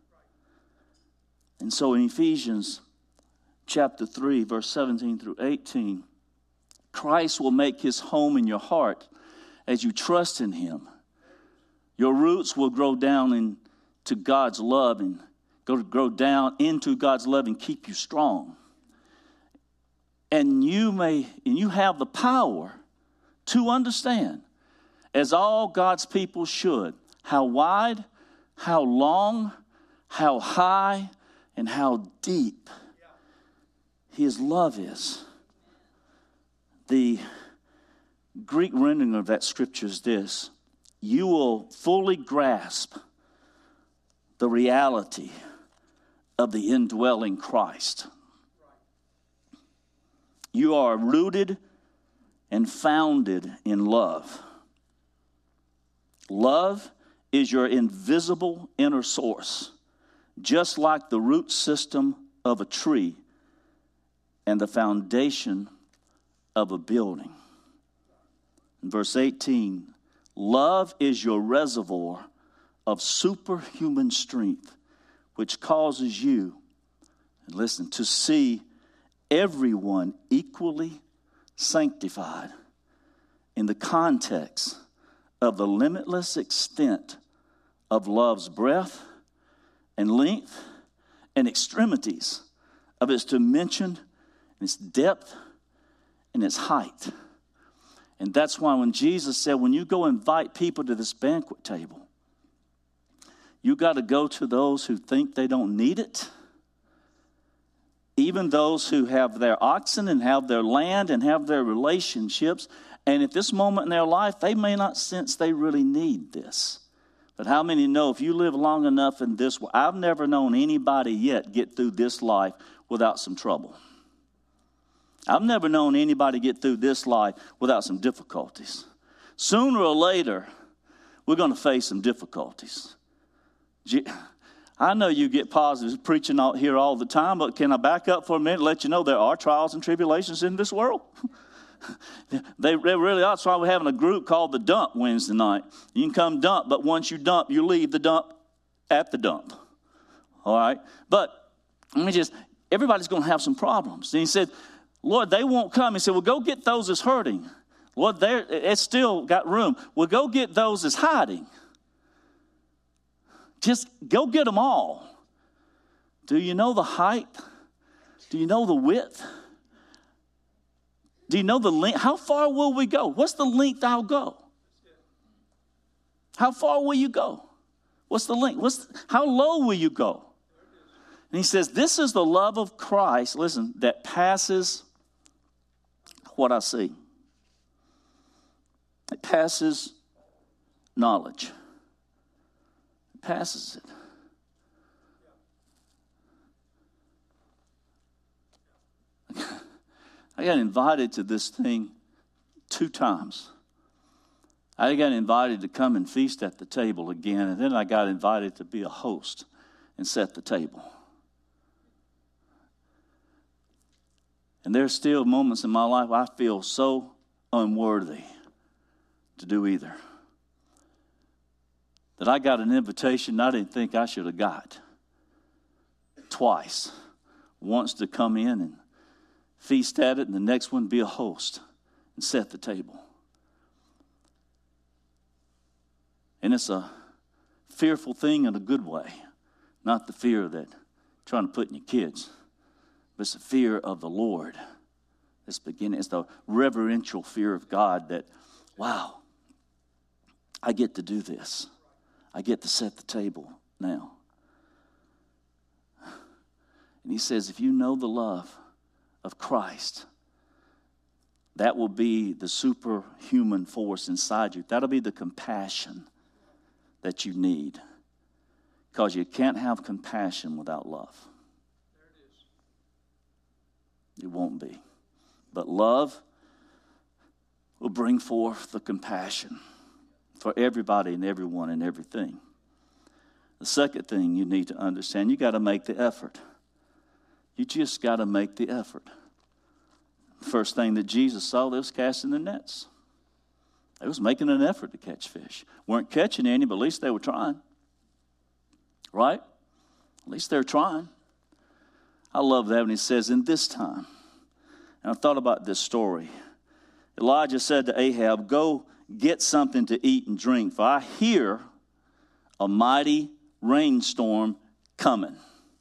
And so in Ephesians chapter three, verse seventeen through eighteen, Christ will make his home in your heart as you trust in him. Your roots will grow down into God's love and go grow down into God's love and keep you strong. And you may, and you have the power to understand, as all God's people should, how wide, how long, how high, and how deep his love is. The Greek rendering of that scripture is this: you will fully grasp the reality of the indwelling Christ. You are rooted and founded in love. Love is your invisible inner source, just like the root system of a tree and the foundation of a building. In verse eighteen, love is your reservoir of superhuman strength, which causes you, and listen, to see everyone equally sanctified in the context of the limitless extent of love's breadth and length and extremities of its dimension and its depth and its height. And that's why when Jesus said, when you go invite people to this banquet table, you got to go to those who think they don't need it, even those who have their oxen and have their land and have their relationships. And at this moment in their life, they may not sense they really need this. But how many know if you live long enough in this world, I've never known anybody yet get through this life without some trouble. I've never known anybody get through this life without some difficulties. Sooner or later, we're going to face some difficulties. I know you get positive preaching out here all the time, but can I back up for a minute and let you know there are trials and tribulations in this world? They, they really are. That's why we're having a group called The Dump Wednesday night. You can come dump, but once you dump, you leave the dump at the dump. All right? But let me just, everybody's going to have some problems. And he said, Lord, they won't come. He said, well, go get those that's hurting. Lord, there, it's still got room. Well, go get those that's hiding. Just go get them all. Do you know the height? Do you know the width? Do you know the length? How far will we go? What's the length I'll go? How far will you go? What's the length? What's the, how low will you go? And he says, this is the love of Christ, listen, that passes what I see. It passes knowledge. It passes it. I got invited to this thing two times. I got invited to come and feast at the table again, and then I got invited to be a host and set the table. And there's still moments in my life I feel so unworthy to do either. That I got an invitation I didn't think I should have got. Twice. Once to come in and feast at it, and the next one be a host and set the table. And it's a fearful thing in a good way. Not the fear that you're trying to put in your kids. But it's the fear of the Lord. It's beginning. It's the reverential fear of God that, wow, I get to do this. I get to set the table now. And he says, if you know the love of Christ, that will be the superhuman force inside you. That'll be the compassion that you need. Because you can't have compassion without love. It won't be. But love will bring forth the compassion for everybody and everyone and everything. The second thing you need to understand, you got to make the effort. You just got to make the effort. The first thing that Jesus saw, they was casting the nets. They was making an effort to catch fish. Weren't catching any, but at least they were trying. Right? At least they're trying. I love that when he says, in this time. And I thought about this story. Elijah said to Ahab, go get something to eat and drink, for I hear a mighty rainstorm coming.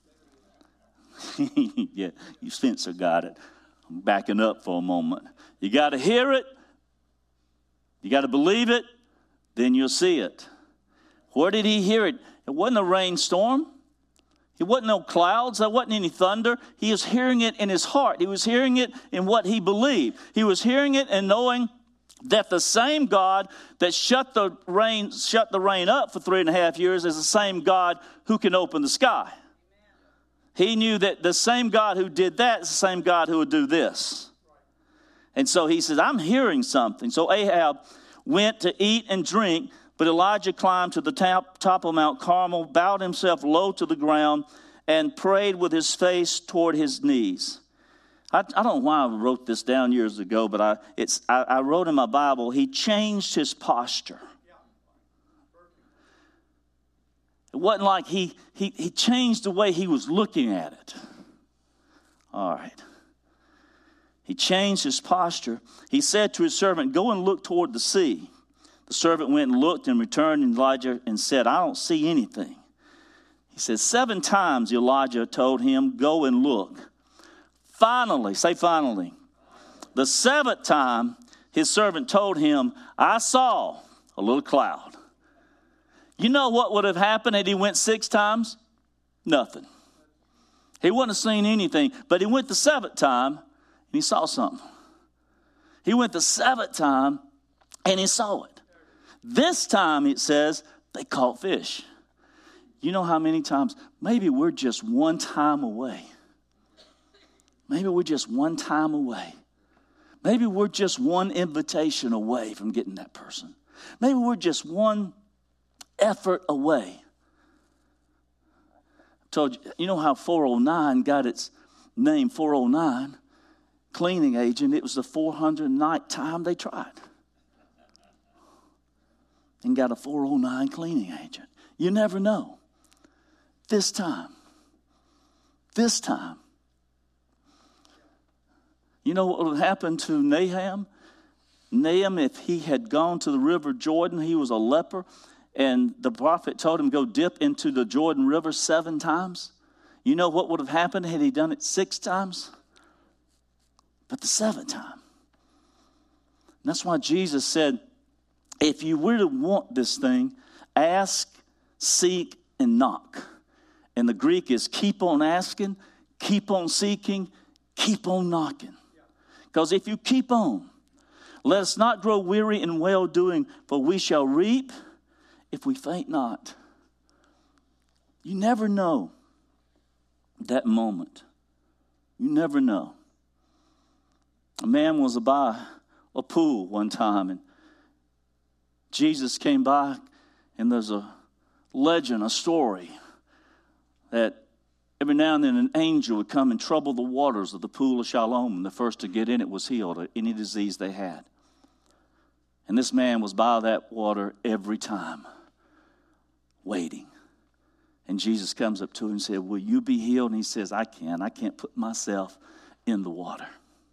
Yeah, you Spencer got it. I'm backing up for a moment. You got to hear it. You got to believe it. Then you'll see it. Where did he hear it? It wasn't a rainstorm. It wasn't no clouds. There wasn't any thunder. He was hearing it in his heart. He was hearing it in what he believed. He was hearing it and knowing that the same God that shut the rain, shut the rain up for three and a half years is the same God who can open the sky. He knew that the same God who did that is the same God who would do this. And so he says, I'm hearing something. So Ahab went to eat and drink, but Elijah climbed to the top, top of Mount Carmel, bowed himself low to the ground, and prayed with his face toward his knees. I, I don't know why I wrote this down years ago, but I, it's, I, I wrote in my Bible, he changed his posture. It wasn't like he, he, he changed the way he was looking at it. All right. He changed his posture. He said to his servant, go and look toward the sea. The servant went and looked and returned to Elijah and said, I don't see anything. He said, seven times Elijah told him, go and look. Finally, say finally, the seventh time his servant told him, I saw a little cloud. You know what would have happened had he went six times? Nothing. He wouldn't have seen anything, but he went the seventh time and he saw something. He went the seventh time and he saw it. This time, it says, they caught fish. You know how many times? Maybe we're just one time away. Maybe we're just one time away. Maybe we're just one invitation away from getting that person. Maybe we're just one effort away. I told you, you know how four oh nine got its name, four oh nine, cleaning agent. It was the four hundredth night time they tried. And got a four oh nine cleaning agent. You never know. This time. This time. You know what would happen to Nahum? Nahum, if he had gone to the river Jordan, he was a leper, and the prophet told him, go dip into the Jordan River seven times. You know what would have happened had he done it six times? But the seventh time. And that's why Jesus said, if you really want this thing, ask, seek, and knock. And the Greek is keep on asking, keep on seeking, keep on knocking. Because if you keep on, let us not grow weary in well-doing, for we shall reap if we faint not. You never know that moment. You never know. A man was by a pool one time, and Jesus came by, and there's a legend, a story, that every now and then an angel would come and trouble the waters of the pool of Siloam, and the first to get in it was healed of any disease they had. And this man was by that water every time, waiting. And Jesus comes up to him and said, will you be healed? And he says, I can. I can't put myself in the water.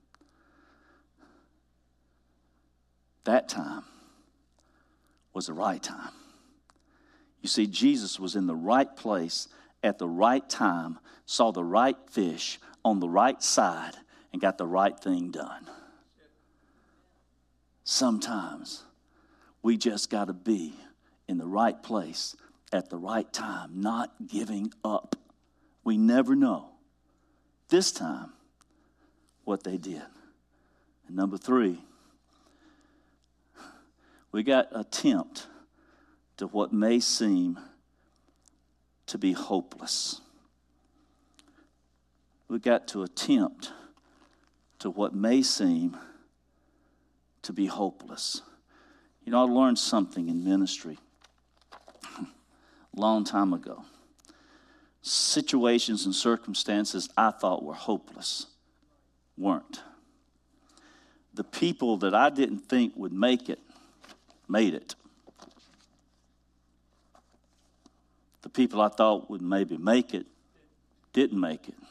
That time was the right time. You see, Jesus was in the right place at the right time, saw the right fish on the right side, and got the right thing done. Sometimes we just got to be in the right place at the right time, not giving up. We never know this time what they did. And number three, we got attempt to what may seem to be hopeless. We got to attempt to what may seem to be hopeless. You know, I learned something in ministry a long time ago. Situations and circumstances I thought were hopeless weren't. The people that I didn't think would make it made it. The people I thought would maybe make it didn't make it.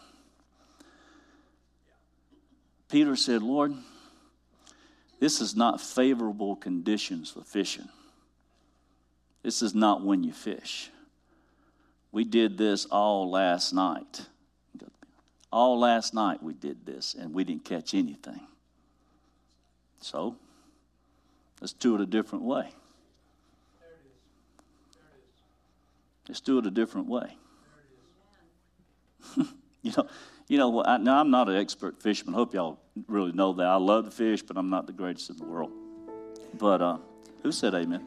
Peter said, Lord, this is not favorable conditions for fishing. This is not when you fish. We did this all last night. All last night we did this, and we didn't catch anything. So, let's do it a different way. Let's do it a different way. you know, you know. I, now I'm not an expert fisherman. Hope y'all really know that. I love to fish, but I'm not the greatest in the world. But uh, who said amen?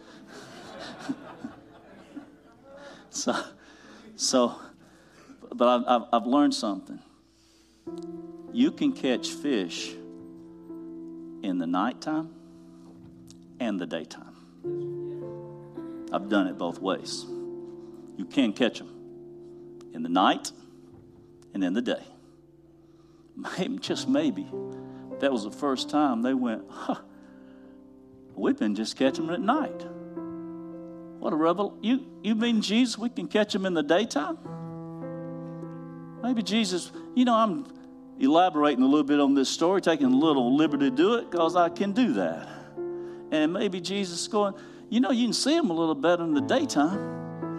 so, so, but I've, I've, I've learned something. You can catch fish in the nighttime and the daytime. I've done it both ways. You can catch them in the night and in the day. Maybe, just maybe, that was the first time they went, huh, we've been just catching them at night. What a rebel. You, you mean Jesus, we can catch him in the daytime? Maybe Jesus, you know, I'm elaborating a little bit on this story, taking a little liberty to do it because I can do that. And maybe Jesus is going, you know, you can see him a little better in the daytime.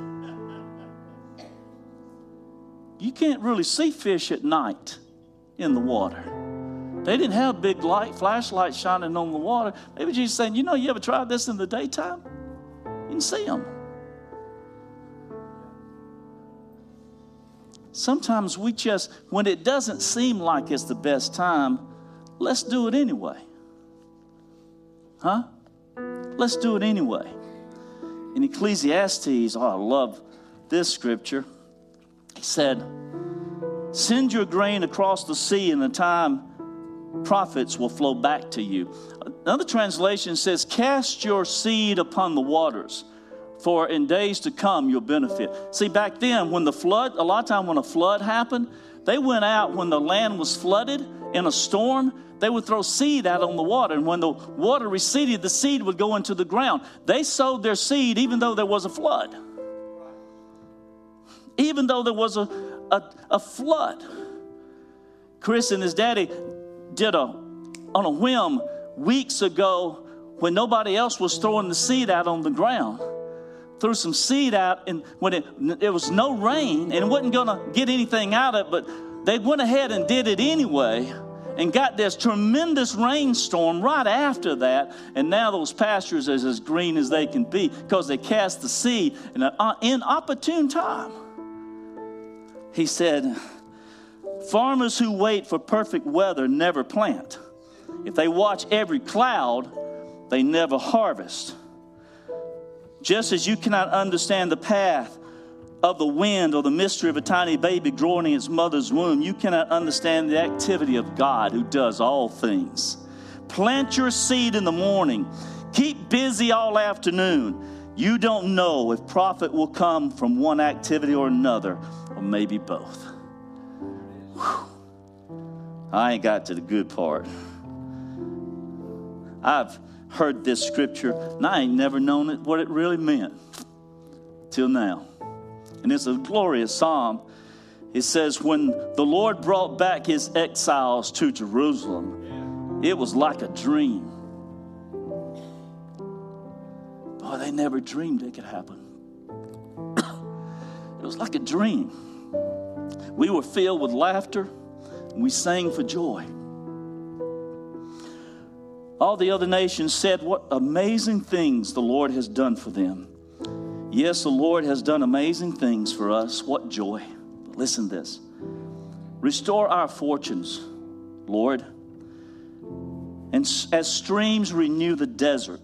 You can't really see fish at night in the water. They didn't have big light, flashlights shining on the water. Maybe Jesus is saying, you know, you ever tried this in the daytime? You can see them. Sometimes we just, when it doesn't seem like it's the best time, let's do it anyway. Huh? Let's do it anyway. In Ecclesiastes, oh, I love this scripture. He said, send your grain across the sea in the time profits will flow back to you. Another translation says, cast your seed upon the waters, for in days to come you'll benefit. See, back then, when the flood, a lot of time when a flood happened, they went out when the land was flooded in a storm. They would throw seed out on the water, and when the water receded, the seed would go into the ground. They sowed their seed even though there was a flood. Even though there was a, a, a flood. Chris and his daddy did a, on a whim weeks ago when nobody else was throwing the seed out on the ground. Threw some seed out, and when it, it was no rain, and it wasn't going to get anything out of it, but they went ahead and did it anyway, and got this tremendous rainstorm right after that, and now those pastures are as green as they can be because they cast the seed in an inopportune time. He said, farmers who wait for perfect weather never plant. If they watch every cloud, they never harvest. Just as you cannot understand the path of the wind or the mystery of a tiny baby growing in its mother's womb, you cannot understand the activity of God who does all things. Plant your seed in the morning. Keep busy all afternoon. You don't know if profit will come from one activity or another, or maybe both. Whew. I ain't got to the good part. I've heard this scripture, and I ain't never known it, what it really meant till now. And it's a glorious psalm. It says, when the Lord brought back his exiles to Jerusalem, it was like a dream. Boy, they never dreamed it could happen. It was like a dream. We were filled with laughter, and we sang for joy. All the other nations said what amazing things the Lord has done for them. Yes, the Lord has done amazing things for us. What joy. But listen to this. Restore our fortunes, Lord, and as streams renew the desert.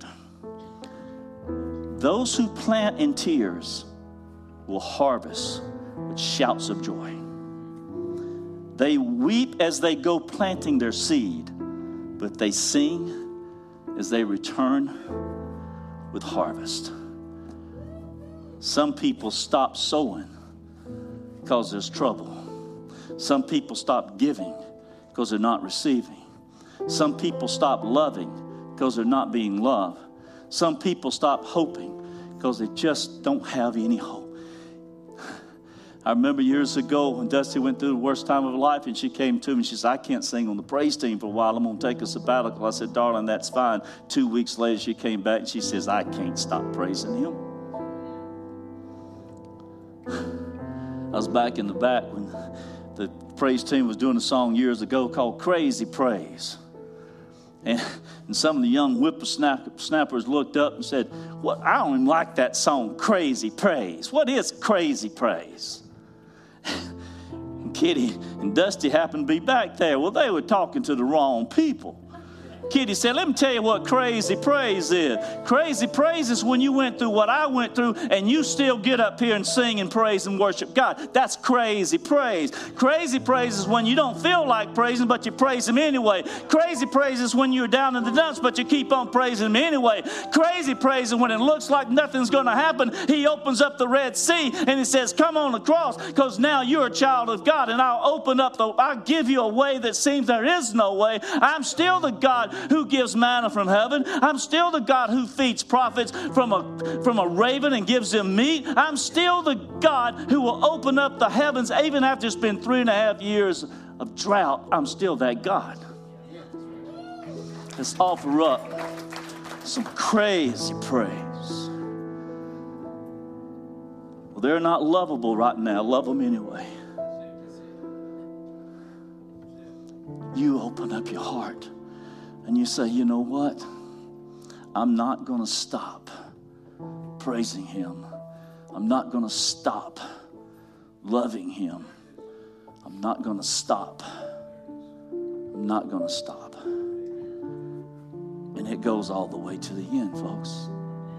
Those who plant in tears will harvest with shouts of joy. They weep as they go planting their seed, but they sing as they return with harvest. Some people stop sowing because there's trouble. Some people stop giving because they're not receiving. Some people stop loving because they're not being loved. Some people stop hoping because they just don't have any hope. I remember years ago when Dusty went through the worst time of her life, and she came to me and she said, I can't sing on the praise team for a while. I'm going to take a sabbatical. I said, darling, that's fine. Two weeks later, she came back and she says, I can't stop praising him. I was back in the back when the praise team was doing a song years ago called Crazy Praise. And, and some of the young whippersnappers looked up and said, "What? I don't even like that song, Crazy Praise. What is crazy praise?" And Kitty and Dusty happened to be back there. Well, they were talking to the wrong people. Kitty said, let me tell you what crazy praise is. Crazy praise is when you went through what I went through and you still get up here and sing and praise and worship God. That's crazy praise. Crazy praise is when you don't feel like praising, but you praise him anyway. Crazy praise is when you're down in the dumps, but you keep on praising him anyway. Crazy praise is when it looks like nothing's going to happen. He opens up the Red Sea and he says, come on across, because now you're a child of God, and I'll open up the, I'll give you a way that seems there is no way. I'm still the God who gives manna from heaven. I'm still the God who feeds prophets from a, from a raven and gives them meat. I'm still the God who will open up the heavens even after it's been three and a half years of drought. I'm still that God. Let's offer up some crazy praise. Well, they're not lovable right now. Love them anyway. You open up your heart and you say, you know what? I'm not going to stop praising him. I'm not going to stop loving him. I'm not going to stop. I'm not going to stop. And it goes all the way to the end, folks.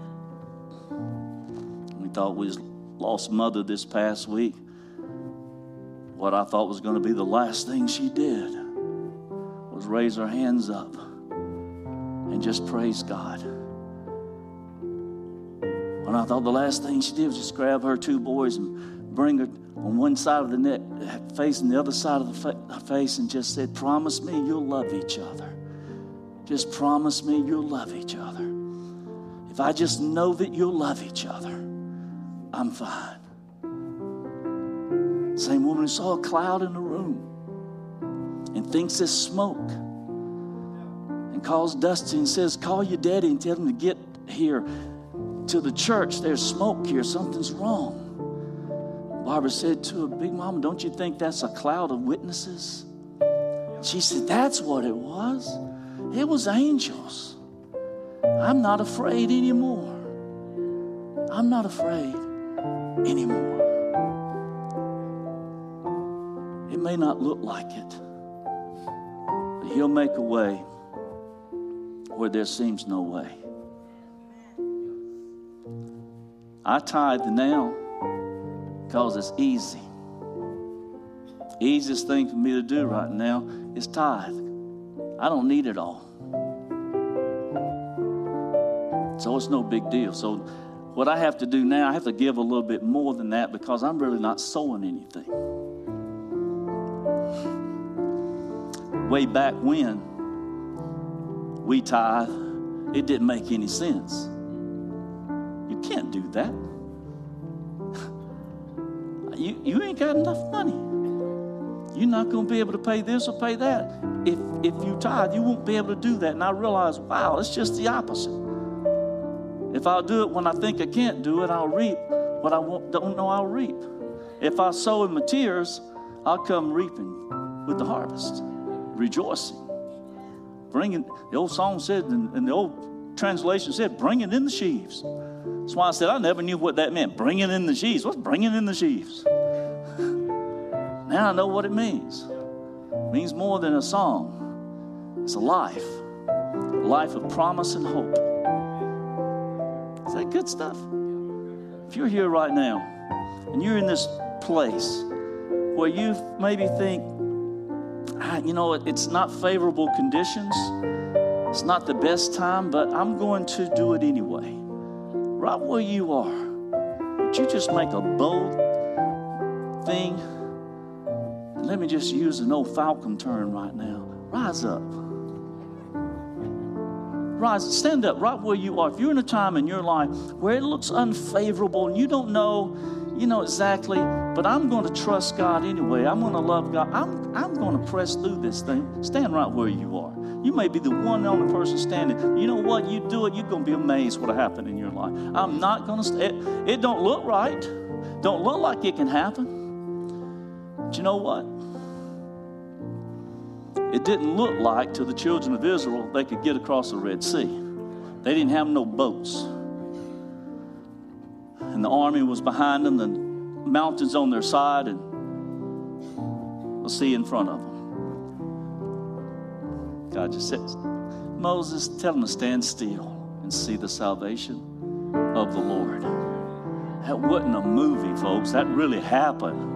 We thought we lost Mother this past week. What I thought was going to be the last thing she did was raise her hands up and just praise God. When I thought the last thing she did was just grab her two boys and bring her on one side of the neck, face and the other side of the fa- face, and just said, promise me you'll love each other. Just promise me you'll love each other. If I just know that you'll love each other, I'm fine. Same woman who saw a cloud in the room and thinks it's smoke and calls Dusty and says, call your daddy and tell him to get here to the church. There's smoke here. Something's wrong. Barbara said to her, Big Mama, don't you think that's a cloud of witnesses? She said, that's what it was. It was angels. I'm not afraid anymore. I'm not afraid anymore. It may not look like it, but he'll make a way where there seems no way. I tithe now because it's easy. Easiest thing for me to do right now is tithe. I don't need it all. So it's no big deal. So what I have to do now, I have to give a little bit more than that because I'm really not sowing anything. Way back when we tithe, it didn't make any sense. You can't do that. You, you ain't got enough money. You're not going to be able to pay this or pay that. If if you tithe, you won't be able to do that. And I realized, wow, it's just the opposite. If I'll do it when I think I can't do it, I'll reap what I won't, don't know I'll reap. If I sow in my tears, I'll come reaping with the harvest, rejoicing. Bringing, the old song said, and, and the old translation said, bringing in the sheaves. That's why I said I never knew what that meant. Bringing in the sheaves. What's bringing in the sheaves? Now I know what it means. It means more than a song. It's a life. A life of promise and hope. Is that good stuff? If you're here right now and you're in this place where you maybe think, ah, you know, it's not favorable conditions. It's not the best time, but I'm going to do it anyway. Right where you are, would you just make a bold thing? And let me just use an old Falcon term right now. Rise up. Rise, stand up right where you are. If you're in a time in your life where it looks unfavorable and you don't know, you know exactly, but I'm going to trust God anyway. I'm going to love God. I'm, I'm going to press through this thing. Stand right where you are. You may be the one and only person standing. You know what? You do it, you're going to be amazed what'll happen in your life. I'm not going to stand. It, it don't look right. Don't look like it can happen. But you know what? It didn't look like to the children of Israel they could get across the Red Sea. They didn't have no boats. And the army was behind them, the mountains on their side, and the sea in front of them. God just says, Moses, tell them to stand still and see the salvation of the Lord. That wasn't a movie, folks. That really happened.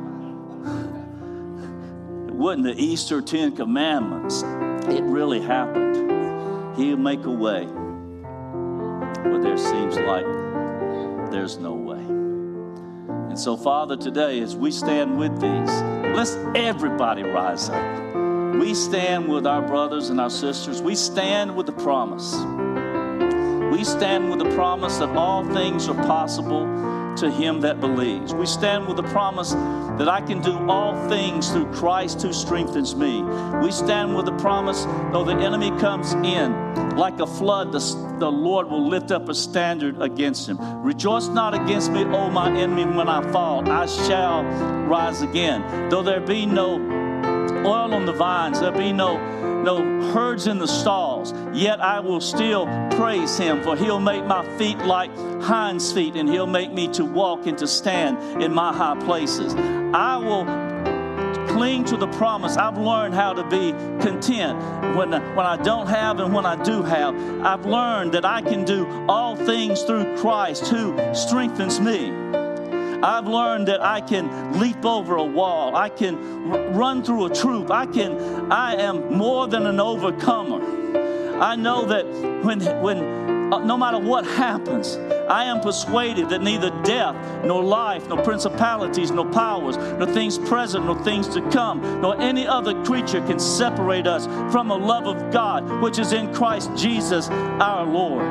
It wasn't the Easter Ten Commandments. It really happened. He'll make a way where there seems like there's no way. And so, Father, today as we stand with these, let's everybody rise up. we stand with our brothers and our sisters. We stand with the promise. We stand with the promise that all things are possible to him that believes. We stand with the promise that I can do all things through Christ who strengthens me. We stand with the promise, though the enemy comes in like a flood, the, the Lord will lift up a standard against him. Rejoice not against me, O my enemy, when I fall. I shall rise again. Though there be no oil on the vines, there be no no herds in the stalls, yet I will still praise him, for he'll make my feet like hinds' feet, and he'll make me to walk and to stand in my high places. I will cling to the promise. I've learned how to be content when, when I don't have and when I do have. I've learned that I can do all things through Christ who strengthens me. I've learned that I can leap over a wall. I can r- run through a troop. I can. I am more than an overcomer. I know that when, when uh, no matter what happens, I am persuaded that neither death, nor life, nor principalities, nor powers, nor things present, nor things to come, nor any other creature can separate us from the love of God, which is in Christ Jesus our Lord.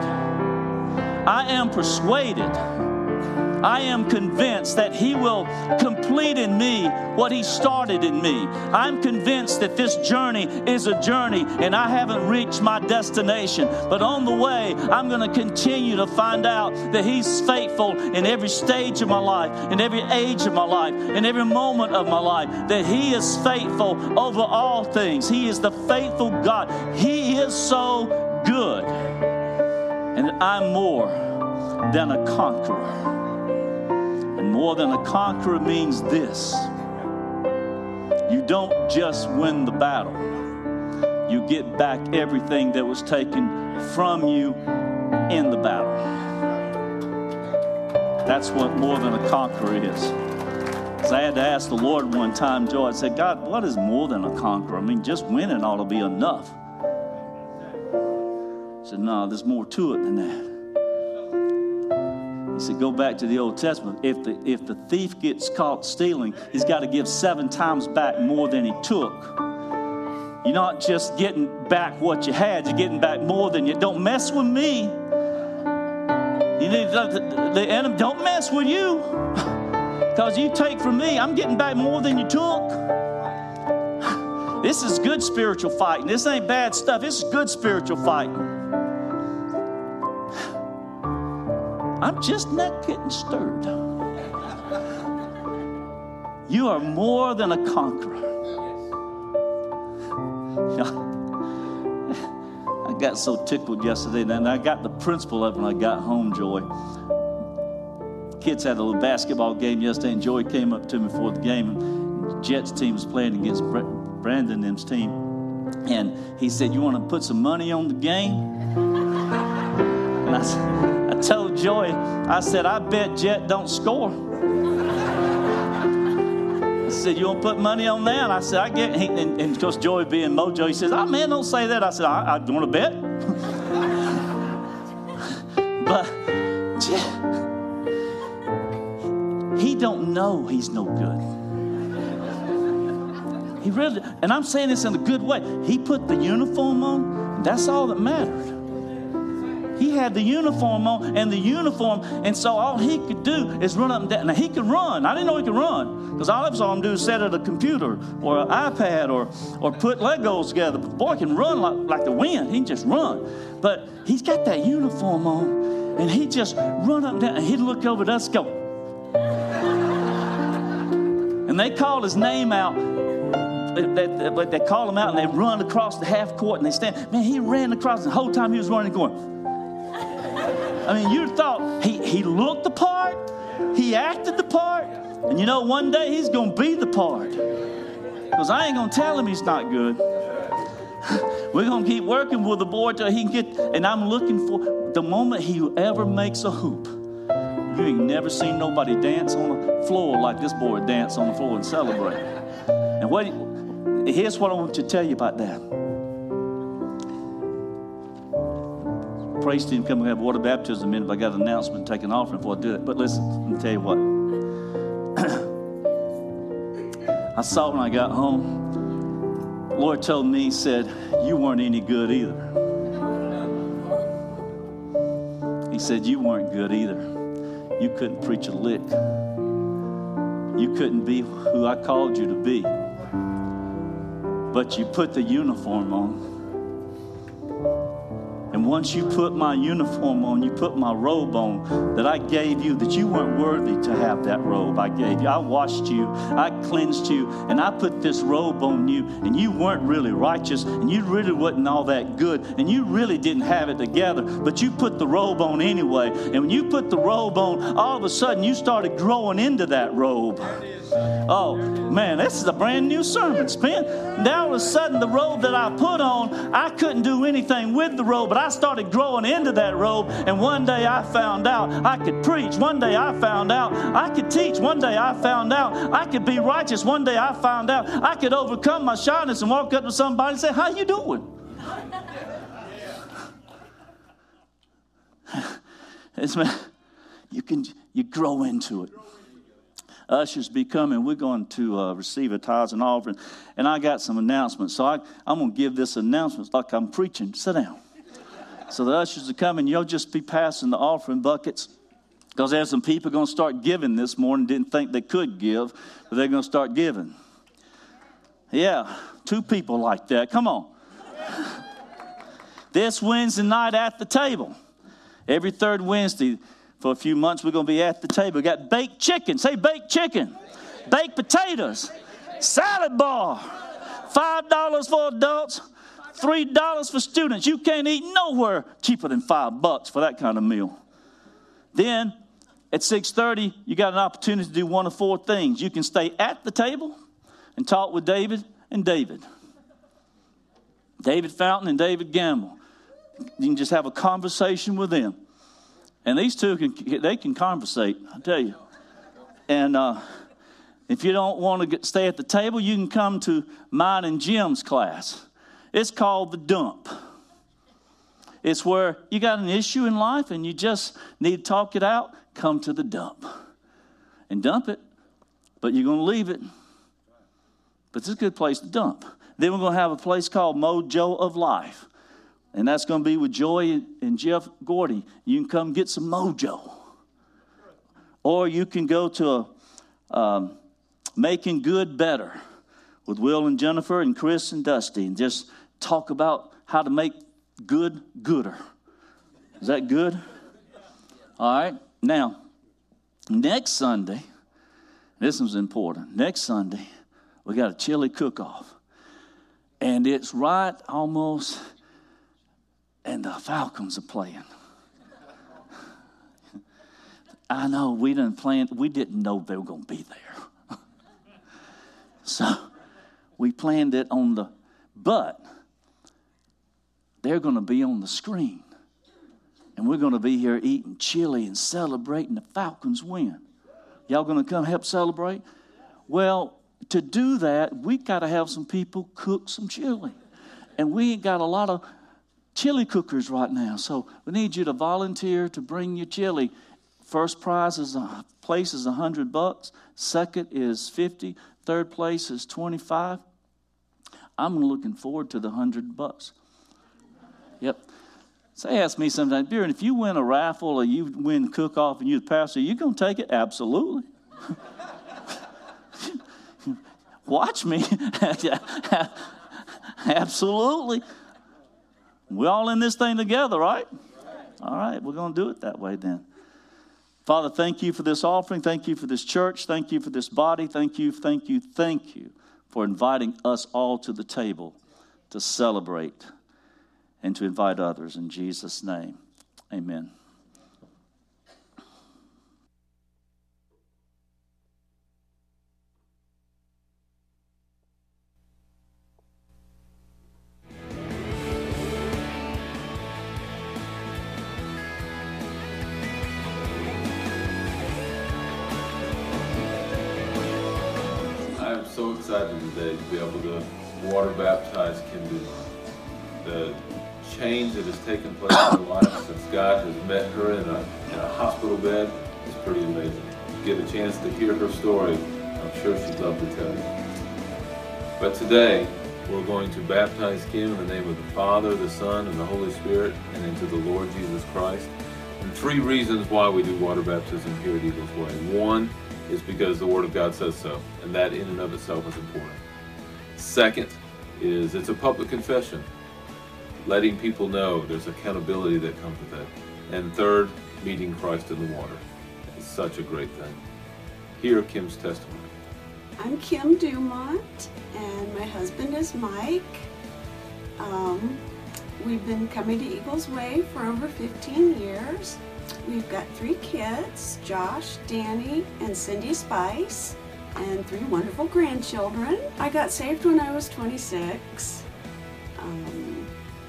I am persuaded, I am convinced that he will complete in me what he started in me. I'm convinced that this journey is a journey and I haven't reached my destination. But on the way, I'm going to continue to find out that he's faithful in every stage of my life, in every age of my life, in every moment of my life, that he is faithful over all things. He is the faithful God. He is so good. And I'm more than a conqueror. More than a conqueror means this: you don't just win the battle, you get back everything that was taken from you in the battle. That's what more than a conqueror is. So I had to ask the Lord one time, Joe, I said, God, what is more than a conqueror? I mean, just winning ought to be enough. He said, no, there's more to it than that. He said, go back to the Old Testament. If the if the thief gets caught stealing, he's got to give seven times back more than he took. You're not just getting back what you had, you're getting back more than you. Don't mess with me. You need the, the enemy. Don't mess with you, because you take from me, I'm getting back more than you took. This is good spiritual fighting. This ain't bad stuff. This is good spiritual fighting. I'm just not getting stirred. You are more than a conqueror. You know, I got so tickled yesterday, and I got the principle of it when I got home, Joy. Kids had a little basketball game yesterday, and Joy came up to me before the game, and the Jets team was playing against Brandon and them's team. And he said, you want to put some money on the game? And I said, I told Joy, I said, I bet Jet don't score. I said, you want to put money on that? I said, I get, he, and, and of course, Joy being Mojo, he says, oh man, don't say that. I said, I, I want to bet. But Jet, he don't know he's no good. He really, and I'm saying this in a good way. He put the uniform on, and that's all that mattered. He had the uniform on and the uniform, and so all he could do is run up and down. Now, he could run. I didn't know he could run, because all I saw him do is sit at a computer or an iPad or or put Legos together. But the boy can run like, like the wind. He can just run. But he's got that uniform on, and he just run up and down, and he'd look over at us and go. And they called his name out. They, they, they call him out, and they run across the half court, and they stand. Man, he ran across the whole time he was running going. I mean, you thought he, he looked the part, he acted the part, and you know, one day he's going to be the part. Because I ain't going to tell him he's not good. We're going to keep working with the boy till he can get, and I'm looking for the moment he ever makes a hoop. You ain't never seen nobody dance on the floor like this boy dance on the floor and celebrate. And what, here's what I want to tell you about that. Praise team come and have water baptism in it. I got an announcement taking offering before I do it. But listen, let me tell you what. I saw when I got home, Lord told me, he said, you weren't any good either. He said, you weren't good either. You couldn't preach a lick. You couldn't be who I called you to be. But you put the uniform on. And once you put my uniform on, you put my robe on that I gave you, that you weren't worthy to have that robe I gave you. I washed you, I cleansed you, and I put this robe on you, and you weren't really righteous, and you really wasn't all that good, and you really didn't have it together, but you put the robe on anyway. And when you put the robe on, all of a sudden you started growing into that robe. Oh, man, this is a brand new sermon, Spin. Now all of a sudden the robe that I put on, I couldn't do anything with the robe, but I started growing into that robe, and one day I found out I could preach. One day I found out I could teach. One day I found out I could be righteous. One day I found out I could overcome my shyness and walk up to somebody and say, how you doing? It's, man, you can you grow into it. Ushers be coming. We're going to uh, receive a tithes and offering. And I got some announcements. So I, I'm going to give this announcement like I'm preaching. Sit down. So the ushers are coming. You'll just be passing the offering buckets. Because there's some people going to start giving this morning. Didn't think they could give, but they're going to start giving. Yeah, two people like that. Come on. This Wednesday night at the table. Every third Wednesday for a few months, we're going to be at the table. We got baked chicken. Say baked chicken. Baked potatoes. Salad bar. five dollars for adults. three dollars for students. You can't eat nowhere cheaper than five bucks for that kind of meal. Then at six thirty, you got an opportunity to do one of four things. You can stay at the table and talk with David and David. David Fountain and David Gamble. You can just have a conversation with them. And these two, can they can conversate, I tell you. And uh, if you don't want to get, stay at the table, you can come to mine and Jim's class. It's called the dump. It's where you got an issue in life and you just need to talk it out. Come to the dump. And dump it. But you're going to leave it. But it's a good place to dump. Then we're going to have a place called Mojo of Life. And that's going to be with Joy and Jeff Gordy. You can come get some mojo. Or you can go to a, um, Making Good Better with Will and Jennifer and Chris and Dusty. And just talk about how to make good gooder. Is that good? All right. Now, next Sunday, this one's important. Next Sunday, we got a chili cook-off. And it's right almost... And the Falcons are playing. I know we didn't plan. We didn't know they were going to be there. So we planned it on the, but they're going to be on the screen. And we're going to be here eating chili and celebrating the Falcons win. Y'all going to come help celebrate? Well, to do that, we got to have some people cook some chili. And we ain't got a lot of chili cookers right now, so we need you to volunteer to bring your chili. First prize is a place is a hundred bucks. Second is fifty. Third place is twenty-five. I'm looking forward to the hundred bucks. Yep. So they ask me sometimes, Beard, if you win a raffle or you win cook-off and you're the pastor, you gonna take it? Absolutely. Watch me. Absolutely. We're all in this thing together, right? All right, we're going to do it that way then. Father, thank you for this offering. Thank you for this church. Thank you for this body. Thank you, thank you, thank you for inviting us all to the table to celebrate and to invite others. In Jesus' name, amen. So excited today to be able to water baptize Kendi. The change that has taken place in her life since God has met her in a, in a hospital bed is pretty amazing. You get a chance to hear her story, I'm sure she'd love to tell you. But today, We're going to baptize Kim in the name of the Father, the Son, and the Holy Spirit, and into the Lord Jesus Christ. And three reasons why we do water baptism here at Eagles Way. One is because the Word of God says so, and that in and of itself is important. Second is it's a public confession, letting people know there's accountability that comes with that. And third, meeting Christ in the water. It's such a great thing. Hear Kim's testimony. I'm Kim Dumont, and my husband is Mike. Um, we've been coming to Eagles Way for over fifteen years. We've got three kids, Josh, Danny, and Cindy Spice, and three wonderful grandchildren. I got saved when I was twenty-six. Um,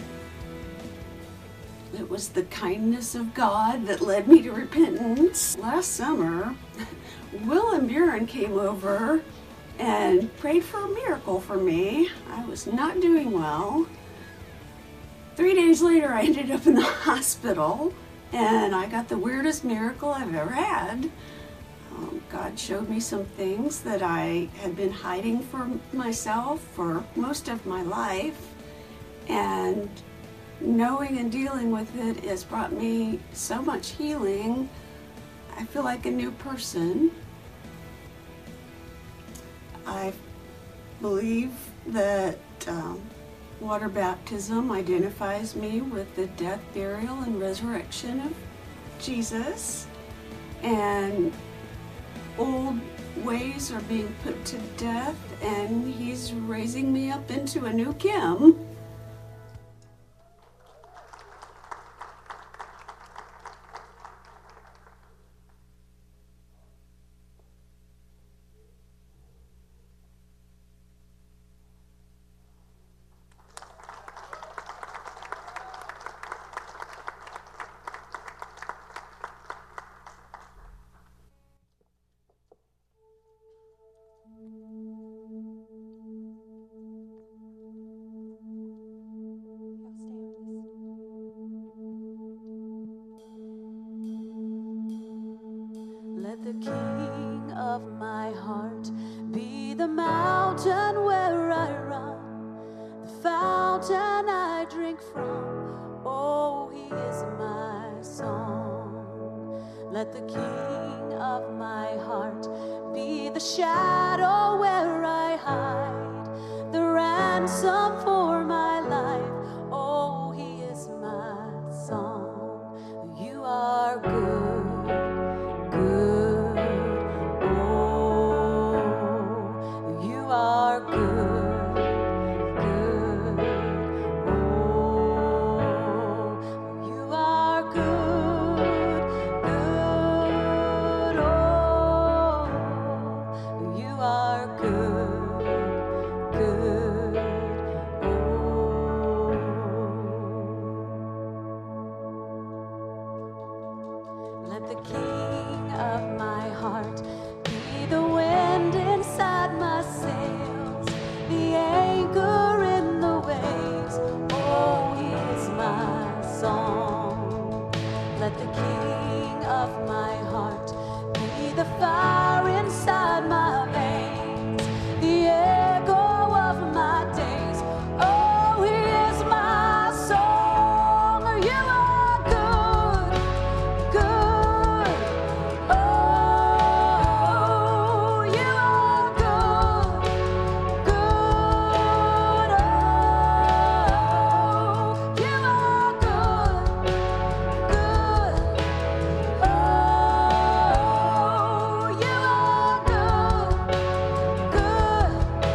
it was the kindness of God that led me to repentance. Last summer, Will and Buren came over and prayed for a miracle for me. I was not doing well. Three days later, I ended up in the hospital, and I got the weirdest miracle I've ever had. Um, God showed me some things that I had been hiding from myself for most of my life, and knowing and dealing with it has brought me so much healing. I feel like a new person. I believe that um, water baptism identifies me with the death, burial, and resurrection of Jesus. And old ways are being put to death, and He's raising me up into a new Kim. Let the King of my heart be the mountain where I run, the fountain I drink from. Oh, He is my song. Let the King of my heart be the shadow where I hide, the ransom for my life. Oh, He is my song. You are good, good. Oh, you are good, good. Oh, you are good, good. Oh, you are good, good. Oh, let the King of my heart be the wind inside my sails, the anchor in the waves. Oh, He is my song. Let the King of my heart be the fire inside my veins, the echo of my days. Oh, He is my song. You are good, good. Oh, you are good, good. Oh, you are good, good. Oh, you are good, good.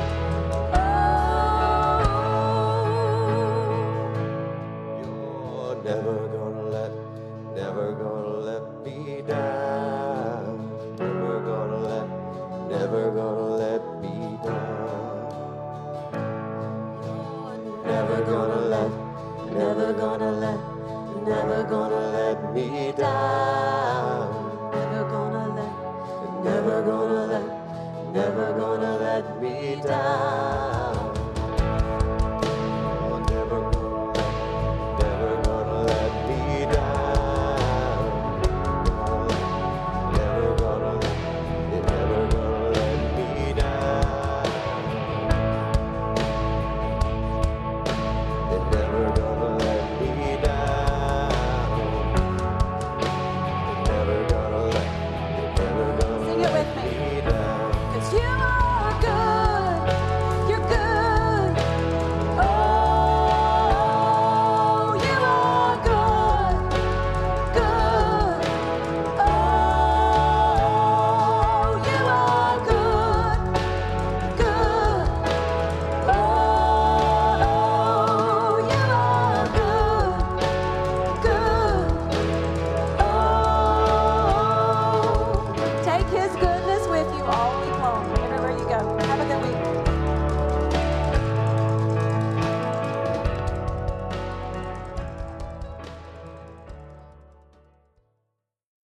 Oh. You're never gonna let, never gonna let me down. Never gonna let, never gonna let me down. Never gonna let, never gonna let, never gonna let me down. Never gonna let, Never gonna let, never gonna let me down.